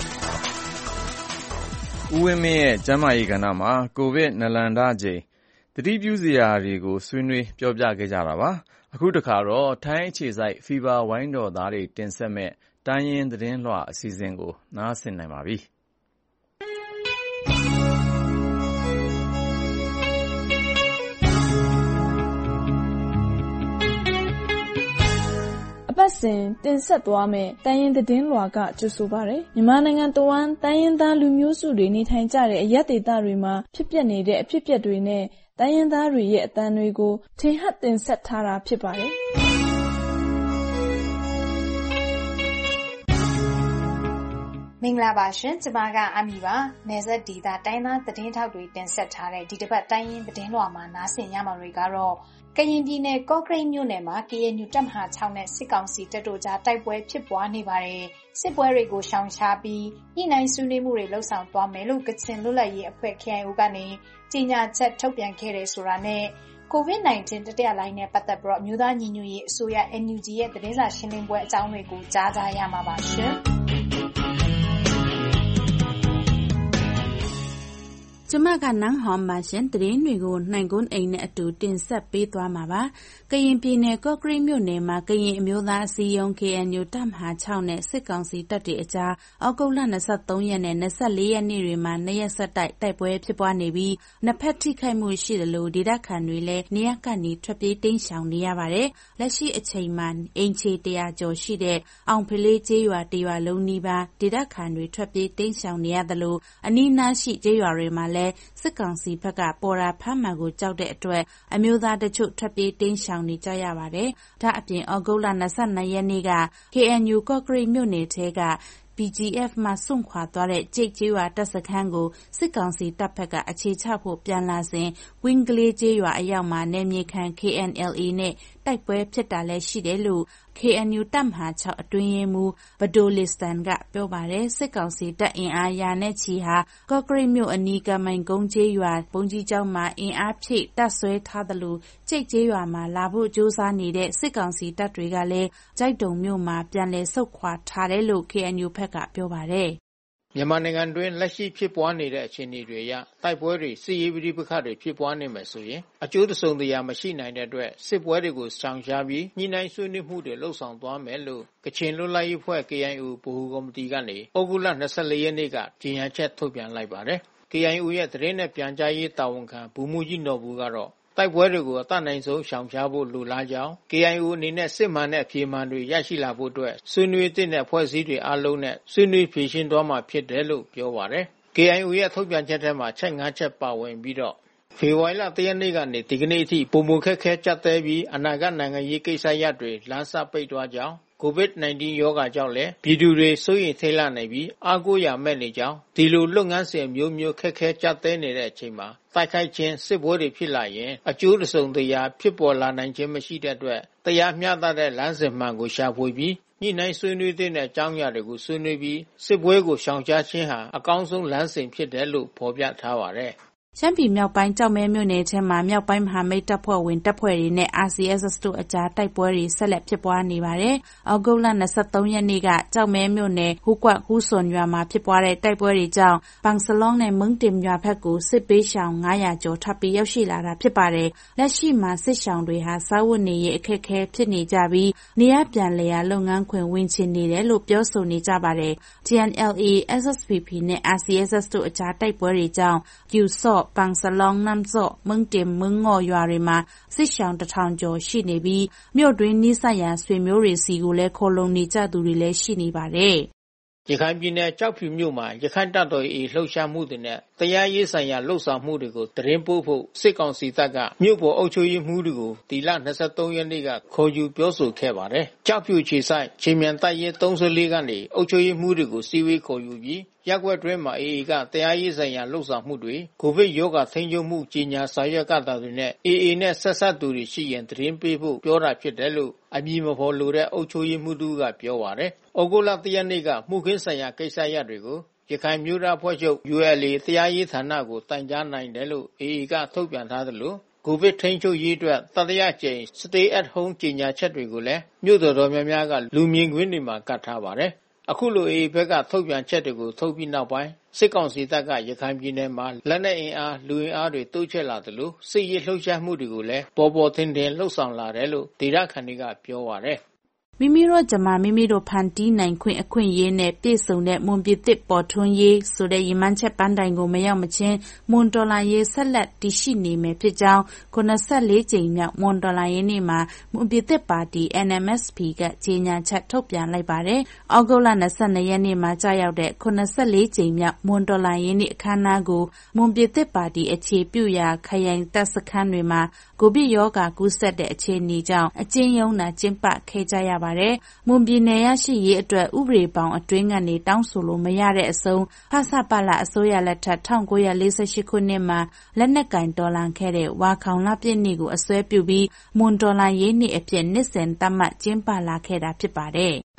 ဦးဝင်းမင်းရဲ့ကျန်းမာရေးကဏ္ဍမှာကိုဗစ်နလန်ဒချိန်သတိပြုစရာတွေကိုဆွေးနွေးပြောပြခဲ့ကြတာပါ။အခုတခါတော့ထိုင်းအခြေစိုက် Fever ဝိုင်းတော်သားတွေတင်ဆက်မဲ့တိုင်းရင်းသတင်းလွှာအစီအစဉ်ကိုနားဆင်နိုင်ပါပြီ။အပတ်စဉ်တင်ဆက်သွားမယ့်တိုင်းရင်းသတင်းလွှာကကြိုဆိုပါရယ်မြန်မာနိုင်ငံတဝန်းတိုင်းရင်းသားလူမျိုးစုတွေနေထိုင်ကြတဲ့အရပ်ဒေသတွေမှာဖြစ်ပျက်နေတဲ့အဖြစ်အပျက်တွေနဲ့တိုင်းရင်းသားတွေရဲ့အသံတွေကိုထင်ဟပ်တင်ဆက်ထားတာဖြစ်ပါတယ်မင်္ဂလာပါရှင်ကျမကအမီပါနယ်စပ်ဒေသတိုင်းသားသတင်းထောက်တွေတင်ဆက်ထားတဲ့ဒီတစ်ပတ်တိုင်းရင်းသတင်းလွှာမှာနားဆင်ရမှာတွေကတော့ကရင်ပြည်နယ်ကော့ကရိတ်မြို့နယ်မှာ K N U တပ်မဟာ၆နဲ့စစ်ကောင်စီတပ်တို့ကြားတိုက်ပွဲဖြစ်ပွားနေပါတယ်စစ်ပွဲတွေကိုရှောင်ရှားပြီးညှိနှိုင်းဆွေးနွေးမှုတွေလှုပ်ဆောင်သွားမယ်လို့ကချင်လွတ်လပ်ရေးအဖွဲ့ K I O ကနေကြေညာချက်ထုတ်ပြန်ခဲ့တယ်ဆိုတာနဲ့ ကိုဗစ် ၁၉ တတိယလှိုင်းနဲ့ပတ်သက်ပြီးအမျိုးသားညီညွတ်ရေးအစိုးရ N U G ရဲ့သတင်းစာရှင်းလင်းပွဲအကြောင်းတွေကိုကြားကြရမှာပါရှင်ကျမကနန်းဟောင်ပါရှင်သတင်းတွေကိုနိုင်ကွန်းအိမ်နဲ့အတူတင်ဆက်ပေးသွားမှာပါကရင်ပြည်နယ်ကော့ကရိတ်မြို့နယ်မှာကရင်အမျိုးသားအစည်းအရုံး K N U တပ်မဟာ၆နဲ့စစ်ကောင်စီတပ်တွေအကြားအောက်တိုဘာလ၂၃ရက်နဲ့၂၄ရက်နေ့တွေမှာနှစ်ရက်ဆက်တိုက်တိုက်ပွဲဖြစ်ပွားနေပြီးနှစ်ဖက်ထိခိုက်မှုရှိတယ်လို့ဒေသခံတွေလည်းနေရာကနေထွက်ပြေးတိမ်းရှောင်နေရပါတယ်လက်ရှိအချိန်မှာအင်ချေတရာကျော်ရှိတဲ့အောင်ဖလေးကျေးရွာတရွာလုံးနီးပါးဒေသခံတွေထွက်ပြေးတိမ်းရှောင်နေရတယ်လို့အနီးနားရှိကျေးရွာတွေမှာစစ်ကောင်စီဘက်ကပေါ်ရာဖမ်းမှန်ကိုကြောက်တဲ့အတွက်အမျိုးသားတချို့ထွက်ပြေးတိမ်းရှောင်နေကြရပါတယ်။ဒါအပြင်ဩဂုတ်လ၂၂ရက်နေ့က K N U ကော့ကရိတ်မြို့နယ်ထဲကB G F မှစွန့်ခွာသွားတဲ့ကျိတ်ကျေးရွာတပ်စခန်းကိုစစ်ကောင်စီတပ်ဖက်ကအခြေချဖို့ပြန်လာစဉ်ဝင်းကလေးကျေးရွာအရောက်မှာနယ်မြေခံ K N L A နဲ့တိုက်ပွဲဖြစ်တာလည်းရှိတယ်လို့ K N U တပ်မဟာ၆အတွင်းရေးမှူးဘဒိုလစ်စတန်ကပြောပါတယ်စစ်ကောင်စီတပ်အင်အားရာနဲ့ချီဟာကော့ကရိတ်မြို့အနီးကမိုင်ကုန်းကျေးရွာဘုံကြီးကျောင်းမှာအင်အားဖြည့်တပ်ဆွဲထားတယ်လို့ကျိတ်ကျေးရွာမှာလာဖို့ကြိုးစားနေတဲ့စစ်ကောင်စီတပ်တွေကလည်းကြိုက်တုံမြို့မှာပြန်လည်ဆုတ်ခွာထားတယ်လို့ K N U ဘက်ကပြောပါတယ်မြန်မာနိုင်ငံတွင်းလက်ရှိဖြစ်ပွားနေတဲ့အခြေအနေတွေအရတိုက်ပွဲတွေစစ်ရေးပဋိပက္ခတွေဖြစ်ပွားနေမယ်ဆိုရင်အကျိုးတစုံတရာမရှိနိုင်တဲ့အတွက်စစ်ပွဲတွေကိုရှောင်ရှားပြီးညှိနှိုင်းဆွေးနွေးမှုတွေလှုပ်ဆောင်သွားမယ်လို့ကချင်လွတ်လပ်ရေးအဖွဲ့ K I O ဗဟိုကော်မတီကနေဩဂုတ်လ၂၄ရက်နေ့ကကြေညာချက်ထုတ်ပြန်လိုက်ပါတယ်။ K I O ရဲ့သတင်းနဲ့ပြန်ကြားရေးတာဝန်ခံဘူမူကြီးနော်ဘူးကတော့တိုက်ပွဲတွေကိုအတတ်နိုင်ဆုံးရှောင်ရှားဖို့လိုလားကြောင်း K I O အနေနဲ့စစ်မှန်တဲ့အဖြေမှန်တွေရရှိလာဖို့အတွက်ဆွေးနွေးတဲ့အဖွဲ့အစည်းတွေအားလုံးနဲ့ဆွေးနွေးဖြေရှင်းသွားမှာဖြစ်တယ်လို့ပြောပါတယ်။ K I O ရဲ့ထုတ်ပြန်ချက်ထဲမှာချက်၅ချက်ပါဝင်ပြီးတော့ဖေဖော်ဝါရီလ၁ရက်နေ့ကနေဒီကနေ့အထိပုံမခက်ခဲကြက်သေးပြီးအနာဂတ်နိုင်ငံရေးကိစ္စရပ်တွေလမ်းစပိတ်သွားကြောင်းကိုဗစ်၁၉ ရောဂါကြောင့်လည်းပြည်သူတွေစိုးရိမ်ထိတ်လန့်နေပြီးအားကိုးရာမဲ့နေကြောင်းဒီလိုလုပ်ငန်းစဉ်မျိုးမျိုးခက်ခဲကြက်သေးနေတဲ့အချိန်မှာတိုက်ခိုက်ခြင်းစစ်ပွဲတွေဖြစ်လာရင်အကျိုးတစုံတရာဖြစ်ပေါ်လာနိုင်ခြင်းမရှိတဲ့အတွက်တရားမျှတတဲ့လမ်းစဉ်မှန်ကိုရှာဖွေပြီးညှိနှိုင်းဆွေးနွေးတဲ့အကြောင်းအရာတွေကိုဆွေးနွေးပြီးစစ်ပွဲကိုရှောင်ရှားခြင်းဟာအကောင်းဆုံးလမ်းစဉ်ဖြစ်တယ်လို့ဖော်ပြထားပါတယ်။ရှမ်းပြည်မြောက်ပိုင်းကြောက်မဲမြို့နယ်ထဲမှာမြောက်ပိုင်းမဟာမိတ်တပ်ဖွဲ့ဝင်တပ်ဖွဲ့တွေနဲ့ R C S S တို့အကြားတိုက်ပွဲတွေဆက်လက်ဖြစ်ပွားနေပါတယ်။ဩဂုတ်လ၂၃ရက်နေ့ကကြောက်မဲမြို့နယ်ဟူကွတ်ဟူးစွန်ရွာမှာဖြစ်ပွားတဲ့တိုက်ပွဲတွေကြောင့်ပန်ဆလောင်းနဲ့မုံတင်ရွာဘက်ကိုစစ်ပေးရှောင်၅ရာကျော်ထပ်ပြီးရောက်ရှိလာတာဖြစ်ပါတယ်။လက်ရှိမှာစစ်ရှောင်တွေဟာစားဝတ်နေရေးအခက်အခဲဖြစ်နေကြပြီးနေရပြန်လည်ရာလုပ်ငန်းခွင်ဝင်ချင်နေတယ်လို့ပြောဆိုနေကြပါတယ်။ T N L A S S P P နဲ့ R C S S တို့အကြားတိုက်ပွဲတွေကြောင့်ကျူဆော့ပန်ဆလောင်းနမ်စော့မုံတင်မုံငေါ်ရွာတွေမှာစစ်ရှောင်တစ်ထောင်ကျော်ရှိနေပြီးမြို့တွင်းနီးစပ်ရာဆွေမျိုးတွေစီကိုလည်းခေါ်လုံနေကြသူတွေလည်းရှိနေပါတယ်ရခိုင်ပြည်နယ်ကြောက်ဖြူမြို့မှာရခိုင်တပ်တော် A လှုပ်ရှားမှုတွေနဲ့တရားရေးဆိုင်ရာလှုပ်ဆောင်မှုတွေကိုသတင်းပို့ဖို့စစ်ကောင်စီတပ်ကမြို့ပေါ်အုပ်ချုပ်ရေးမှူးတွေကိုဒီလ၂၃ရက်နေ့ကခေါ်ယူပြောဆိုခဲ့ပါတယ်။ကြောက်ဖြူခြေဆိုင်ချင်းမြန်တပ်ရင်း၃၄ကနေအုပ်ချုပ်ရေးမှူးတွေကိုစီဝေးခေါ်ယူပြီးရပ်ကွက်တွင်းမှာ A A ကတရားရေးဆိုင်ရာလှုပ်ဆောင်မှုတွေကိုဗစ်ရောဂါထိန်းချုပ်မှုကြီးညာစာရွက်ကတာတွေနဲ့ A A နဲ့ဆက်ဆက်သူတွေရှိရင်သတင်းပေးဖို့ပြောတာဖြစ်တယ်လို့အမည်မဖော်လိုတဲ့အုပ်ချုပ်ရေးမှူးတို့ကပြောပါတယ်။ဩဂုတ်လ၁ရက်နေ့ကမှုခင်းဆိုင်ရာကိစ္စရပ်တွေကိုရခိုင်မျိုးသားဖွဲ့ချုပ် U L A တရားရေးဌာနကိုတိုင်ကြားနိုင်တယ်လို့ A A ကထုတ်ပြန်ထားသလိုကိုဗစ်ထိန်းချုပ်ရေးအတွက်တတိယကြိမ် Stay at Home ကြေညာချက်တွေကိုလည်းမြို့တော်တော်များများကလူမြင်ကွင်းတွေမှာကတ်ထားပါတယ်။အခုလို အေအေ ဘက်ကထုတ်ပြန်ချက်တွေကိုထုတ်ပြီးနောက်ပိုင်းစစ်ကောင်စီတပ်ကရခိုင်ပြည်နယ်မှာလက်နက်အင်အားလူအင်အားတွေတိုးချဲ့လာတယ်လို့စစ်ရေးလှုပ်ရှားမှုတွေကိုလည်းပေါ်ပေါ်ထင်ထင်လှုပ်ဆောင်လာတယ်လို့ဒေသခံတွေကပြောပါတယ်မိမိတို့ကြမှာမိမိတို့ဖန်တီးနိုင်ခွင့်အခွင့်အရေးနဲ့ပြည့်စုံတဲ့မွန်ပြည်သစ်ပေါ်ထွန်းရေးဆိုတဲ့ရည်မှန်းချက်ပန်းတိုင်ကိုမရောက်မချင်းမွန်ဒေါ်လာရေးဆက်လက်တည်ရှိနေမယ်ဖြစ်ကြောင်းခုနစ်ဆယ့်လေးကြိမ်မြောက်မွန်ဒေါ်လာရေးနေ့မှာမွန်ပြည်သစ်ပါတီ N M S P ကကြေညာချက်ထုတ်ပြန်လိုက်ပါတယ်။ဩဂုတ်လ၂၂ရက်နေ့မှာကြာရောက်တဲ့ခုနစ်ဆယ့်လေးကြိမ်မြောက်မွန်ဒေါ်လာရေးနေ့အခမ်းအနားကိုမွန်ပြည်သစ်ပါတီအခြေပြုရာခရိုင်တပ်စခန်းတွေမှာကိုဗစ်ရောဂါကူးစက်တဲ့အခြေအနေကြောင့်အကျဉ်းရုံးနာကျင်းပခဲ့ကြရပါတယ်။မွန်ပြည်နယ်ရရှိရေးအတွက်ဥပဒေပေါင်းအတွင်းကနေတောင်းဆိုလို့မရတဲ့အဆုံးဖဆပလအစိုးရလက်ထက်၁၉၄၈ခုနှစ်မှာလက်နက်ကင်တော်လှန်ခဲ့တဲ့ဝါခေါင်လပြည့်နေ့ကိုအစွဲပြုပြီးမွန်ဒေါ်လာရေးနေ့အဖြစ်နှစ်စဉ်သတ်မှတ်ကျင်းပလာခဲ့တာဖြစ်ပါတယ်။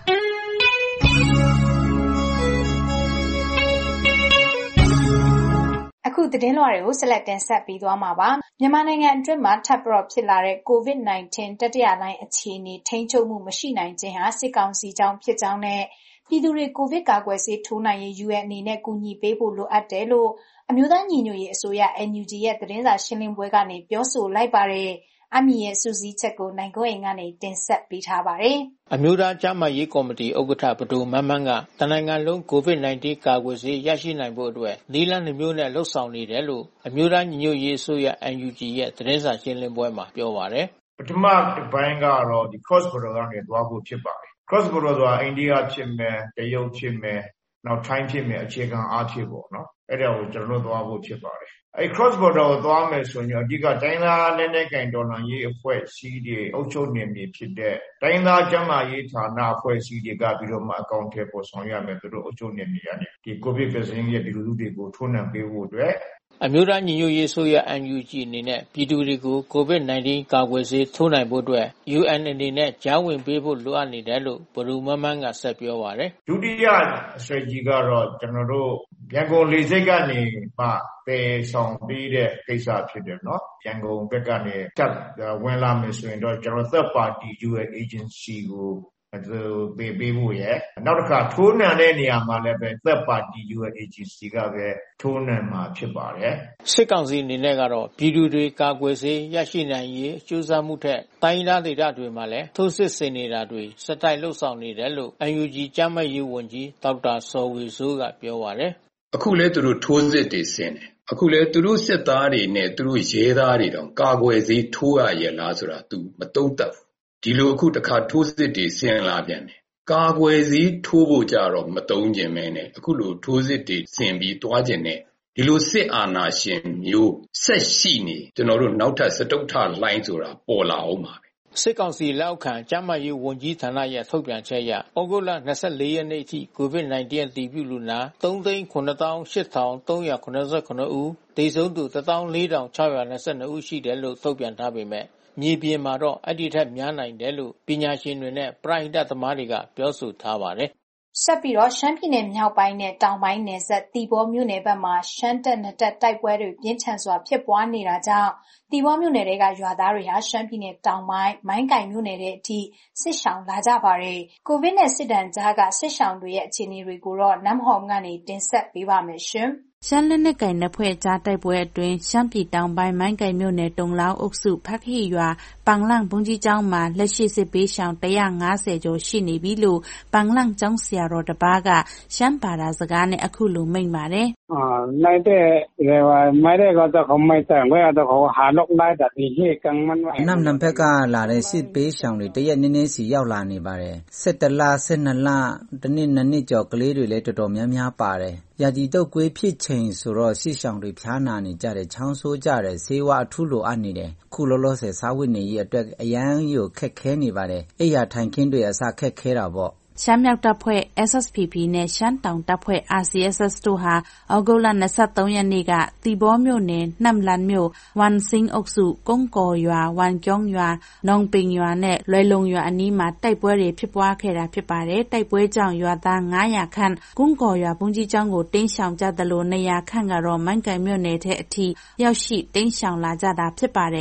အခုသတင်းလွှာတွေကိုဆက်လက်တင်ဆက်ပေးသွားမှာပါမြန်မာနိုင်ငံအတွင်းမှာထပ်ပြီးဖြစ်လာတဲ့ ကိုဗစ် nineteen တတိယလှိုင်းအခြေအနေထိန်းချုပ်မှုမရှိနိုင်ခြင်းဟာစစ်ကောင်စီကြောင့်ဖြစ်ကြောင်းနဲ့ပြည်သူတွေကိုဗစ်ကာကွယ်ဆေးထိုးနိုင်ရေး U N အနေနဲ့ကူညီပေးဖို့လိုအပ်တယ်လို့အမျိုးသားညီညွတ်ရေးအစိုးရ N U G ရဲ့သတင်းစာရှင်းလင်းပွဲကနေပြောဆိုလိုက်ပါတယ်။အမီရဲ့စူးစီးချက်ကိုနိုင်ကွန်းအိမ်ကနေတင်ဆက်ပေးထားပါတယ်။အမျိုးသားကျန်းမာရေးကော်မတီဥက္ကဋ္ဌပဒိုမန်းမန်းကတနိုင်ငံလုံးကိုဗစ် nineteen ကာကွယ်ဆေးရရှိနိုင်ဖို့အတွက်နည်းလမ်းနှမျိုးနဲ့လှုပ်ဆောင်နေတယ်လို့အမျိုးသားညီညွတ်ရေးအစိုးရ N U G ရဲ့သတင်းစာရှင်းလင်းပွဲမှာပြောပါတယ်။ပထမတစ်ပိုင်းကတော့ဒီ cross border ကနေသွားဖို့ဖြစ်ပါတယ်။ cross border ဆိုတာအိန္ဒိယဖြစ်မယ်၊တရုတ်ဖြစ်မယ်၊နောက်ထိုင်းဖြစ်မယ်အခြေခံအားဖြင့်ပေါ့နော်။အဲ့ဒါကိုကျွန်တော်တို့သွားဖို့ဖြစ်ပါတယ်။အဲ့ cross border ကိုသွားမယ်ဆိုရင်အဓိကတိုင်းသားလက်နက်ကင်တော်လှန်ရေးအဖွဲ့အစည်းတွေအုပ်ချုပ်နေပြီဖြစ်တဲ့တိုင်းသားကျန်းမာရေးဌာနအဖွဲ့အစည်းတွေကပြီးတော့မှအကောင့်ထဲပေါ်ဆောင်ရမယ်သူတို့အုပ်ချုပ်နေပြီရတယ်။ဒီ COVID vaccine ရဲ့ဒီလူလူတွေကိုထိုးနှံပေးဖို့အတွက်အမျိုးသားညီညွတ်ရေးဆိုရ N U G အနေနဲ့ပြည်သူတွေကိုကိုဗစ် nineteen ကာကွယ်ဆေးထိုးနိုင်ဖို့အတွက် U N အနေနဲ့ကြားဝင်ပေးဖို့လိုအပ်နေတယ်လို့ဘရူမမန်းကဆက်ပြောပါတယ်ဒုတိယအဆွေကြီးကတော့ကျွန်တော်တို့ရန်ကုန်လေဆိပ်ကနေမှပယ်ဆောင်ပေးတဲ့ကိစ္စဖြစ်တယ်နော်ရန်ကုန်ဘက်ကနေတက်ဝင်လာမယ်ဆိုရင်တော့ကျွန်တော် third party U N agency ကိုသူပေးပေးဖို့ရနောက်တစ်ခါထိုးနှံတဲ့နေရာမှာလည်းပဲ third party U N agency ကပဲထိုးနှံမှာဖြစ်ပါတယ်စစ်ကောင်စီအနေနဲ့ကတော့ပြည်သူတွေကာကွယ်ဆေးရရှိနိုင်ရေးကြိုးစားမှုထက်တိုင်းဒေသဒေသတွေမှာလည်းထိုးစစ်ဆင်နေတာတွေစက်တိုက်လှုပ်ဆောင်နေတယ်လို့ N U G ကျန်းမာရေးဝန်ကြီးဒေါက်တာစောဝေစိုးကပြောပါတယ်အခုလဲသူတို့ထိုးစစ်တွေဆင်တယ်အခုလဲသူတို့စစ်သားတွေနဲ့သူတို့ရဲသားတွေတောင်ကာကွယ်ဆေးထိုးရရလားဆိုတာ तू မတုံ့တက်ဘူးဒီလိုအခုတစ်ခါထိုးစစ်တွေဆင်လာပြန်တယ်ကာကွယ်ဆေးထိုးဖို့ကြတော့မတုံ့ကျင်မဲနဲ့အခုလိုထိုးစစ်တွေဆင်ပြီးတွားကျင်တဲ့ဒီလိုစစ်အာဏာရှင်မျိုးဆက်ရှိနေကျွန်တော်တို့နောက်ထပ်စတုတ္ထလှိုင်းဆိုတာပေါ်လာအောင်ပါပဲစစ်ကောင်စီလက်အောက်ခံကျန်းမာရေးဝန်ကြီးဌာနရဲ့ထုတ်ပြန်ချက်အရဩဂုတ်လ၂၄ရက်နေ့အထိကိုဗစ် nineteen အတည်ပြုလူနာသုံးသိန်းခုနစ်သောင်းရှစ်ထောင်သုံးရာခုနစ်ဆယ့်ခုနစ်ဦးသေဆုံးသူတစ်သောင်းလေးထောင်ခြောက်ရာနှစ်ဆယ့်နှစ်ဦးရှိတယ်လို့ထုတ်ပြန်ထားပေမဲ့မြေပြင်မှာတော့အဲ့ဒီထက်များနိုင်တယ်လို့ပညာရှင်တွေနဲ့ပရိဟိတသမားတွေကပြောဆိုထားပါတယ်ဆက်ပြီးတော့ရှမ်းပြည်နယ်မြောက်ပိုင်းနဲ့တောင်ပိုင်းနယ်စပ်တီဘောမြို့နယ်ဘက်မှာရှမ်းတပ်နဲ့တပ်တိုက်ပွဲတွေပြင်းထန်စွာဖြစ်ပွားနေတာကြောင့်တီဘောမြို့နယ်တွေကရွာသားတွေဟာရှမ်းပြည်နယ်တောင်ပိုင်းမိုင်းကိုင်မြို့နယ်တဲ့အထိစစ်ရှောင်လာကြပါတယ်။ကိုဗစ်နဲ့စစ်တမ်းကြားကစစ်ရှောင်တွေရဲ့အခြေအနေတွေကိုတော့နမ်ဟောမ်ကနေတင်ဆက်ပေးပါမယ်ရှင်။ရှမ်းလက်နက်ကိုင်နှစ်ဖွဲ့ကြားတိုက်ပွဲအတွင်းရှမ်းပြည်တောင်ပိုင်းမိုင်းကိုင်မြို့နယ်တုံလောင်းအုပ်စုဖတ်ခိရွာပန်လန့်ဘုံကြီးကျောင်းမှာလက်ရှိစစ်ပေးရှောင်one hundred fiftyကျော်ရှိနေပြီလို့ပန်လန့်ကျောင်းဆရာတော်တစ်ပါးကရှမ်းဘာသာစကားနဲ့အခုလိုမိန့်ပါတယ်။အာနိုင်တဲ့လေဝမိုင်းတဲ့ကတော့เขาไม่แต่งไว้တော့เขาหาลกได้แต่ที่เฮกังมันไว้နမ်နမ်ဖက်ကလာတဲ့စစ်ပေးရှောင်တွေတရက်နည်းနည်းစီရောက်လာနေပါတယ်။၁၁လ၁၂လတနည်းနှစ်နှစ်ကျော်ကလေးတွေလည်းတော်တော်များများပါတယ်။ရာသီတုပ်ကွေးဖြစ်ချိန်ဆိုတော့စစ်ရှောင်တွေဖျားနာနေကြတယ်ချောင်းဆိုးကြတယ်ဆေးဝါးအထူးလိုအပ်နေတယ်ခုလောလောဆယ်စားဝတ်နေရေးအတွက်အရန်ကိုခက်ခဲနေပါတယ်အိယာထိုင်ခင်းတွေအစားခက်ခဲတာပေါ့ရှမ်းမြောက်တပ်ဖွဲ့ S S P P နဲ့ရှမ်းတောင်တပ်ဖွဲ့ R C S S တို့ဟာဩဂုတ်လ၂၃ရက်နေ့ကတီဘောမြို့နယ်နှမ်လန်မြို့ဝန်စင်းအုပ်စုကုန်းကော်ရွာဝန်ကျောင်းရွာနောင်ပင်ရွာနဲ့လွယ်လုံရွာအနီးမှာတိုက်ပွဲတွေဖြစ်ပွားခဲ့တာဖြစ်ပါတယ်တိုက်ပွဲကြောင့်ရွာသား၅ရာခန့်ကုန်းကော်ရွာဘုန်းကြီးကျောင်းကိုတင်းရှောင်ကြသလို၂ရာခန့်ကတော့မိုင်းကိုင်မြို့နယ်ထဲအထိရောက်ရှိတင်းရှောင်လာကြတာဖြစ်ပါတယ်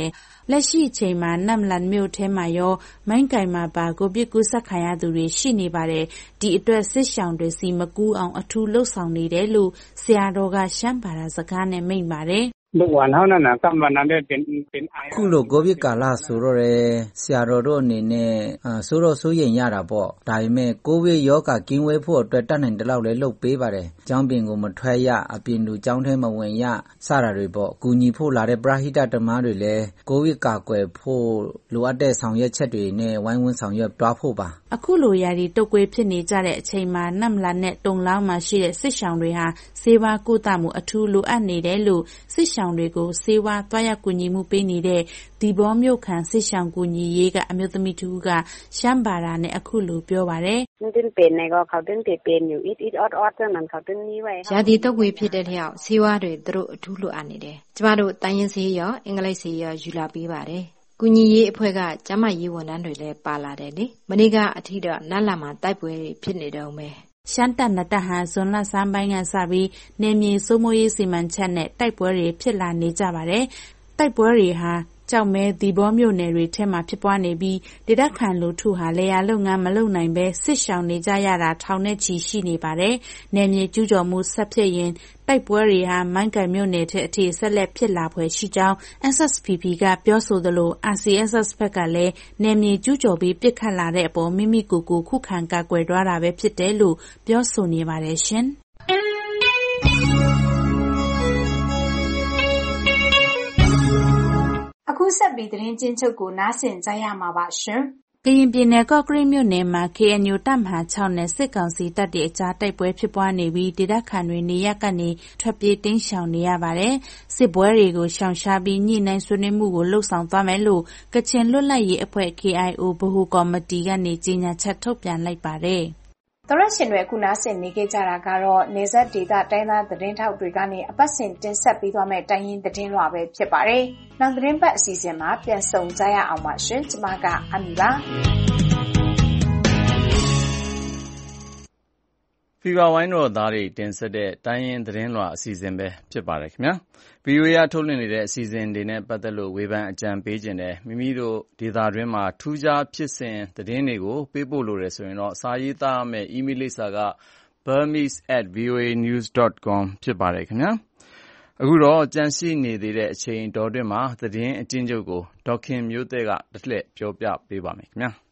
လက်ရှိအချိန်မှာနမ်လန်မြို့ထဲမှာရောမိုင်းကိုင်မှာပါကိုဗစ်ကူးစက်ခံရသူတွေရှိနေပါတယ်။ဒီအတွက်စစ်ရှောင်တွေစီမကူးအောင်အထူးလှုပ်ဆောင်နေတယ်လို့ဆရာတော်ကရှမ်းဘာသာစကားနဲ့မိန့်ပါတယ်ลูกหวานเฮานั่นน่ะกำมันนั้นได้เป็นเป็นไอခုလိုကိုဗစ်ကာလဆိုတော့လေဆရာတော်တို့အနေနဲ့အာဆိုတော့စိုးရင်ရတာပေါ့ဒါပေမဲ့ကိုဗစ်ရောဂါကင်းဝေးဖို့အတွက်တတ်နိုင်တဲ့လောက်လဲလုပ်ပေးပါတယ်ကျောင်းပြင်ကိုမထွက်ရအပြင်လူကျောင်းထဲမဝင်ရစတာတွေပေါ့ကူညီဖို့လာတဲ့ပရဟိတဓမ္မတွေလည်းကိုဗစ်ကာကွယ်ဖို့လိုအပ်တဲ့ဆောင်ရွက်ချက်တွေနဲ့ဝိုင်းဝန်းဆောင်ရွက်တွားဖို့ပါအခုလိုယာရီတုတ်ကွေးဖြစ်နေကြတဲ့အချိန်မှာနမ်လာနဲ့တုံလောင်းမှာရှိတဲ့စစ်ရှောင်တွေဟာစေဝါကုသမှုအထူးလိုအပ်နေတယ်လို့စစ်ရှောင်တွေကိုစေဝါတွားရောက်ကူညီမှုပေးနေတဲ့ဒီဘောမျိုးခံစစ်ရှောင်ကူညီရေးကအမျိုးသမီးတူကရှမ်းဘာသာနဲ့အခုလိုပြောပါတယ်တင်เป็นในก็เขาတင်เป็นอยู่อิดๆออดๆนั้นเขาတင်นี้ไว้ယာဒီတုတ်ကွေးဖြစ်တဲ့လျောက်စေဝါတွေသူတို့အထူးလိုအပ်နေတယ်ကျမတို့တိုင်းရင်းစေးရောအင်္ဂလိပ်စေးရောယူလာပေးပါတယ်ကူညီရေးအဖွဲ့ကကျမရေးဝန်ထမ်းတွေလည်းပါလာတယ်လေမနေ့ကအထိတော့နတ်လာမှာတိုက်ပွဲဖြစ်နေတော့မယ်ရှမ်းတပ်နတပ်ဟန်ဇွန်လဆန်းပိုင်းကစပြီးနေမြေစိုးမိုးရေးစီမံချက်နဲ့တိုက်ပွဲတွေဖြစ်လာနေကြပါတယ်တိုက်ပွဲတွေဟာကြောက်မဲဒီဘောမြို့နယ်တွေထဲမှာဖြစ်ပွားနေပြီးဒေသခံလူထုဟာလေယာလုပ်ငန်းမလုပ်နိုင်ပဲစစ်ရှောင်နေကြရတာထောင်နဲ့ချီရှိနေပါတယ်။နယ်မြေကျူးကျော်မှုဆက်ဖြစ်ရင်တိုက်ပွဲတွေဟာမိုင်းကိုင်မြို့နယ်ထဲအထိဆက်လက်ဖြစ်လာဖွယ်ရှိကြောင်း S S P P ကပြောဆိုသလို R C S S ဘက်ကလည်းနယ်မြေကျူးကျော်ပြီးပစ်ခတ်လာတဲ့အပေါ်မိမိကိုယ်ကိုခုခံကာကွယ်သွားတာပဲဖြစ်တယ်လို့ပြောဆိုနေပါတယ်ရှင်။အခုဆက်ပြီးသတင်းချင်းချုပ်ကိုနားဆင်ကြရမှာပါရှင်။ကရင်ပြည်နယ်ကော့ကရိတ်မြို့နယ်မှာ K N U တပ်မဟာ၆နဲ့စစ်ကောင်စီတပ်တွေအကြားတိုက်ပွဲဖြစ်ပွားနေပြီးဒေသခံတွေနေရပ်ကနေထွက်ပြေးတိမ်းရှောင်နေရပါတယ်။စစ်ပွဲတွေကိုရှောင်ရှားပြီးညှိနှိုင်းဆွေးနွေးမှုကိုလှုပ်ဆောင်သွားမယ်လို့ကချင်လွတ်လပ်ရေးအဖွဲ့ K I O ဗဟိုကော်မတီကနေကြေညာချက်ထုတ်ပြန်လိုက်ပါတယ်။သောရရှင်တွေအခုနားဆင်နေကြတာကတော့နေဆက်ဒေတာတိုင်းသားသတင်းထောက်တွေကနေအပတ်စဉ်တင်ဆက်ပေးသွားမယ့်တိုင်းရင်းသတင်းလွှာပဲဖြစ်ပါတယ်။နောက်သတင်းပတ်အစီအစဉ်မှာပြန်ဆုံကြရအောင်ပါရှင်။ကျွန်မကအမီပါ။ဖီဗာဝိုင်းတော်သားတွေတင်ဆက်တဲ့တိုင်းရင်းသတင်းလွှာအစီအစဉ်ပဲဖြစ်ပါတယ်ခင်ဗျာ။ ဗီအိုအေ ကထုတ်လွှင့်နေတဲ့အစီအစဉ်တွေနဲ့ပတ်သက်လို့ဝေဖန်အကြံပေးခြင်းနဲ့မိမိတို့ဒေသတွင်းမှာထူးခြားဖြစ်စဉ်သတင်းတွေကိုပေးပို့လို့ရဆိုရင်တော့စာရေးသားရမယ့် email လိပ်စာက burmese at voa news dot com ဖြစ်ပါတယ်ခင်ဗျာ။အခုတော့ကြန့်ရှိနေသေးတဲ့အချိန်တော်တွင်မှာသတင်းအကျဉ်းချုပ်ကိုဒေါက်ခင်မျိုးသက်ကတစ်လှည့်ပြောပြပေးပါမယ်ခင်ဗျာ။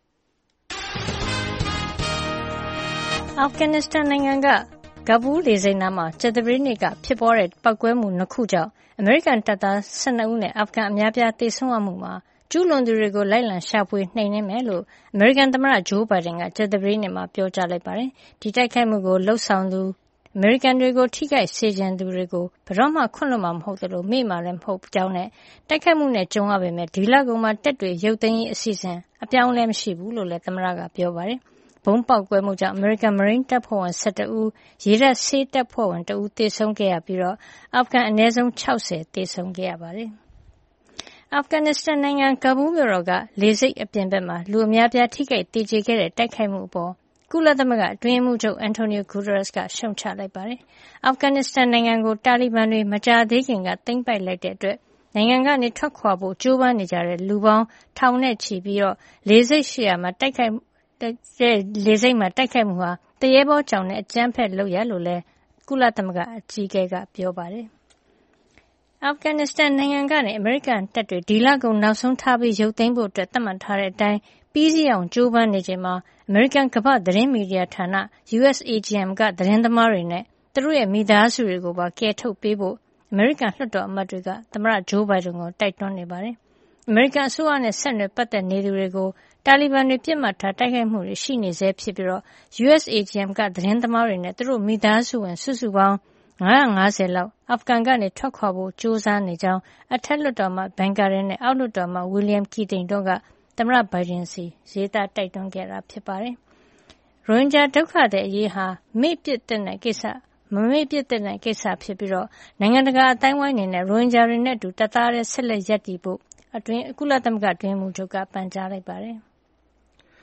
အာဖဂန်နစ္စတန်နိုင်ငံကကဘူးလေဆိပ်နားမှာကြာသပတေးနေ့ကဖြစ်ပွားတဲ့ပောက်ကွဲမှုနှစ်ခုကြောင့်အမေရိကန်တပ်သား၁၂ဦးနဲ့အာဖဂန်အများပြားသေဆုံးရမှုမှာကျူးလွန်သူတွေကိုလိုက်လံရှာဖွေနှိမ်နင်းမယ်လို့အမေရိကန်သမ္မတဂျိုးဘိုင်ဒန်ကကြာသပတေးနေ့မှာပြောကြားလိုက်ပါတယ်။ဒီတိုက်ခိုက်မှုကိုလှုပ်ဆောင်သူအမေရိကန်တွေကိုထိခိုက်စေခြင်းသူတွေကိုဘယ်တော့မှခွင့်လွှတ်မှာမဟုတ်သလိုမေ့မှာလည်းမဟုတ်ကြောင်းနဲ့တိုက်ခိုက်မှုနဲ့ကြုံရပေမဲ့ဒီလကုန်မှာတပ်တွေရုပ်သိမ်းရေးအစီအစဉ်အပြောင်းအလဲမရှိဘူးလို့လည်းသမ္မတကပြောပါတယ်။ဘုံပေါက်ကွဲမှုကြောင့်အမေရိကန်မရိန်းတပ်ဖွဲ့ဝင်၁၁ဦးရေတပ်ဆေးတပ်ဖွဲ့ဝင်တဦးသေဆုံးခဲ့ရပြီးတော့အာဖဂန်အနည်းဆုံး၆၀သေဆုံးခဲ့ရပါတယ်။အာဖဂန်နစ္စတန်နိုင်ငံကာဘူးမြို့တော်ကလေဆိပ်အပြင်ဘက်မှာလူအများပြားထိခိုက်ဒေကျေခဲ့တဲ့တိုက်ခိုက်မှုအပေါ်ကုလသမဂ္ဂအတွင်းရေးမှူးချုပ်အန်တိုနီယိုဂူတရက်စ်ကရှုံချလိုက်ပါတယ်။အာဖဂန်နစ္စတန်နိုင်ငံကိုတာလီဘန်တွေမကြာသေးခင်ကသိမ်းပိုက်လိုက်တဲ့အတွက်နိုင်ငံကနေထွက်ခွာဖို့ကြိုးပမ်းနေကြတဲ့လူပေါင်းထောင်နဲ့ချီပြီးတော့လေဆိပ်ရှိရာမှာတိုက်ခိုက်လေဆိပ်မှာတိုက်ခိုက်မှုဟာတရေဘောကြောင်နဲ့အကြမ်းဖက်လုပ်ရလို့လည်းကုလသမဂ္ဂအကြီးအကဲကပြောပါတယ်။အာဖဂန်နစ္စတန်နိုင်ငံကနေအမေရိကန်တပ်တွေဒီလကုန်နောက်ဆုံးထားပြီးရုပ်သိမ်းဖို့အတွက်သတ်မှတ်ထားတဲ့အတိုင်းပြီးစီးအောင်ကြိုးပမ်းနေချိန်မှာအမေရိကန်ကမ္ဘာ့သတင်းမီဒီယာဌာန U S A G M ကသတင်းသမားတွေနဲ့သူတို့ရဲ့မိသားစုတွေကိုပါကယ်ထုတ်ပေးဖို့အမေရိကန်လွှတ်တော်အမတ်တွေကသမ္မတဂျိုးဘိုင်ဒန်ကိုတိုက်တွန်းနေပါတယ်။အမေရိကန်အစိုးရနဲ့ဆက်နွယ်ပတ်သက်နေသူတွေကိုတာလီဘန်တွေပြစ်မှတ်ထားတိုက်ခိုက်မှုတွေရှိနေဆဲဖြစ်ပြီးတော့ U S A G M ကသတင်းသမားတွေနဲ့သူတို့မိသားစုဝင်စုစုပေါင်း၅၅၀လောက်အာဖဂန်ကနေထွက်ခွာဖို့ကြိုးစားနေကြောင်းအထက်လွှတ်တော်မှဘန်ကာရင်နဲ့အောက်လွှတ်တော်မှဝီလျံကီတိန်တို့ကသမ္မတဘိုင်ဒန်စီရေးသားတိုက်တွန်းခဲ့တာဖြစ်ပါတယ်။ရိုဟင်ဂျာဒုက္ခသည်အရေးဟာမေ့ပစ်တဲ့ကိစ္စမမေ့ပစ်တဲ့ကိစ္စဖြစ်ပြီးတော့နိုင်ငံတကာအတိုင်းဝိုင်းနေနဲ့ရိုဟင်ဂျာတွေနဲ့အတူတသားတည်းဆက်လက်ရပ်တည်ဖို့အတွင်းကုလသမဂ္ဂအတွင်းမှုချုပ်ကပန်ကြားလိုက်ပါတယ်။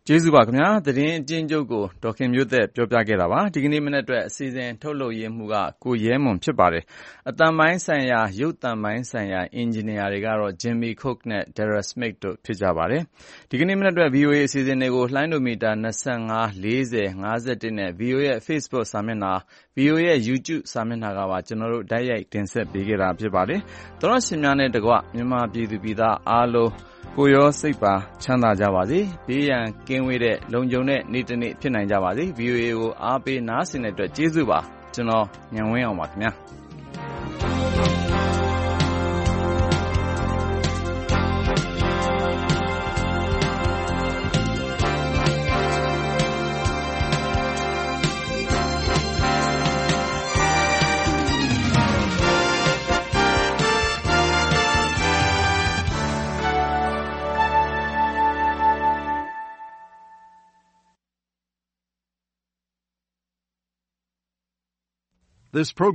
ကျေးဇူးပါခင်ဗျာသတင်းအကျဉ်းချုပ်ကိုဒေါက်ခင်မျိုးသက်ပြောပြခဲ့တာပါဒီကနေ့မနေ့အတွက်အစီအစဉ်ထုတ်လုပ်ရမှုကကိုရဲမွန်ဖြစ်ပါတယ်အတန်ပိုင်းဆိုင်ရာရုပ်တန်ပိုင်းဆိုင်ရာအင်ဂျင်နီယာတွေကတော့ Jimmy Cook နဲ့ Dara Smith တို့ဖြစ်ကြပါတယ်ဒီကနေ့မနေ့အတွက် ဗွီအိုအေ အစီအစဉ်တွေကိုလှိုင်းဒိုမီတာ25 40 51နဲ့ ဗွီအိုအေရဲ့ Facebook စာမျက်နှာ ဗွီအိုအေရဲ့ YouTube စာမျက်နှာကပါကျွန်တော်တို့တိုက်ရိုက်တင်ဆက်ပေးခဲ့တာဖြစ်ပါတယ်သောရရှင်များနဲ့တကွမြန်မာပြည်သူပြည်သားအားလုံးကိုရောစိတ်ပါချမ်းသာကြပါစေဘေးရန်ကင်းဝေးတဲ့လုံခြုံတဲ့နေ့တစ်နေ့ဖြစ်နိုင်ကြပါစေ ဗွီအိုအေ ကိုအားပေးနားဆင်တဲ့အတွက်ကျေးဇူးပါကျွန်တော်ညံဝင်းအောင်ပါခင်ဗျာ This program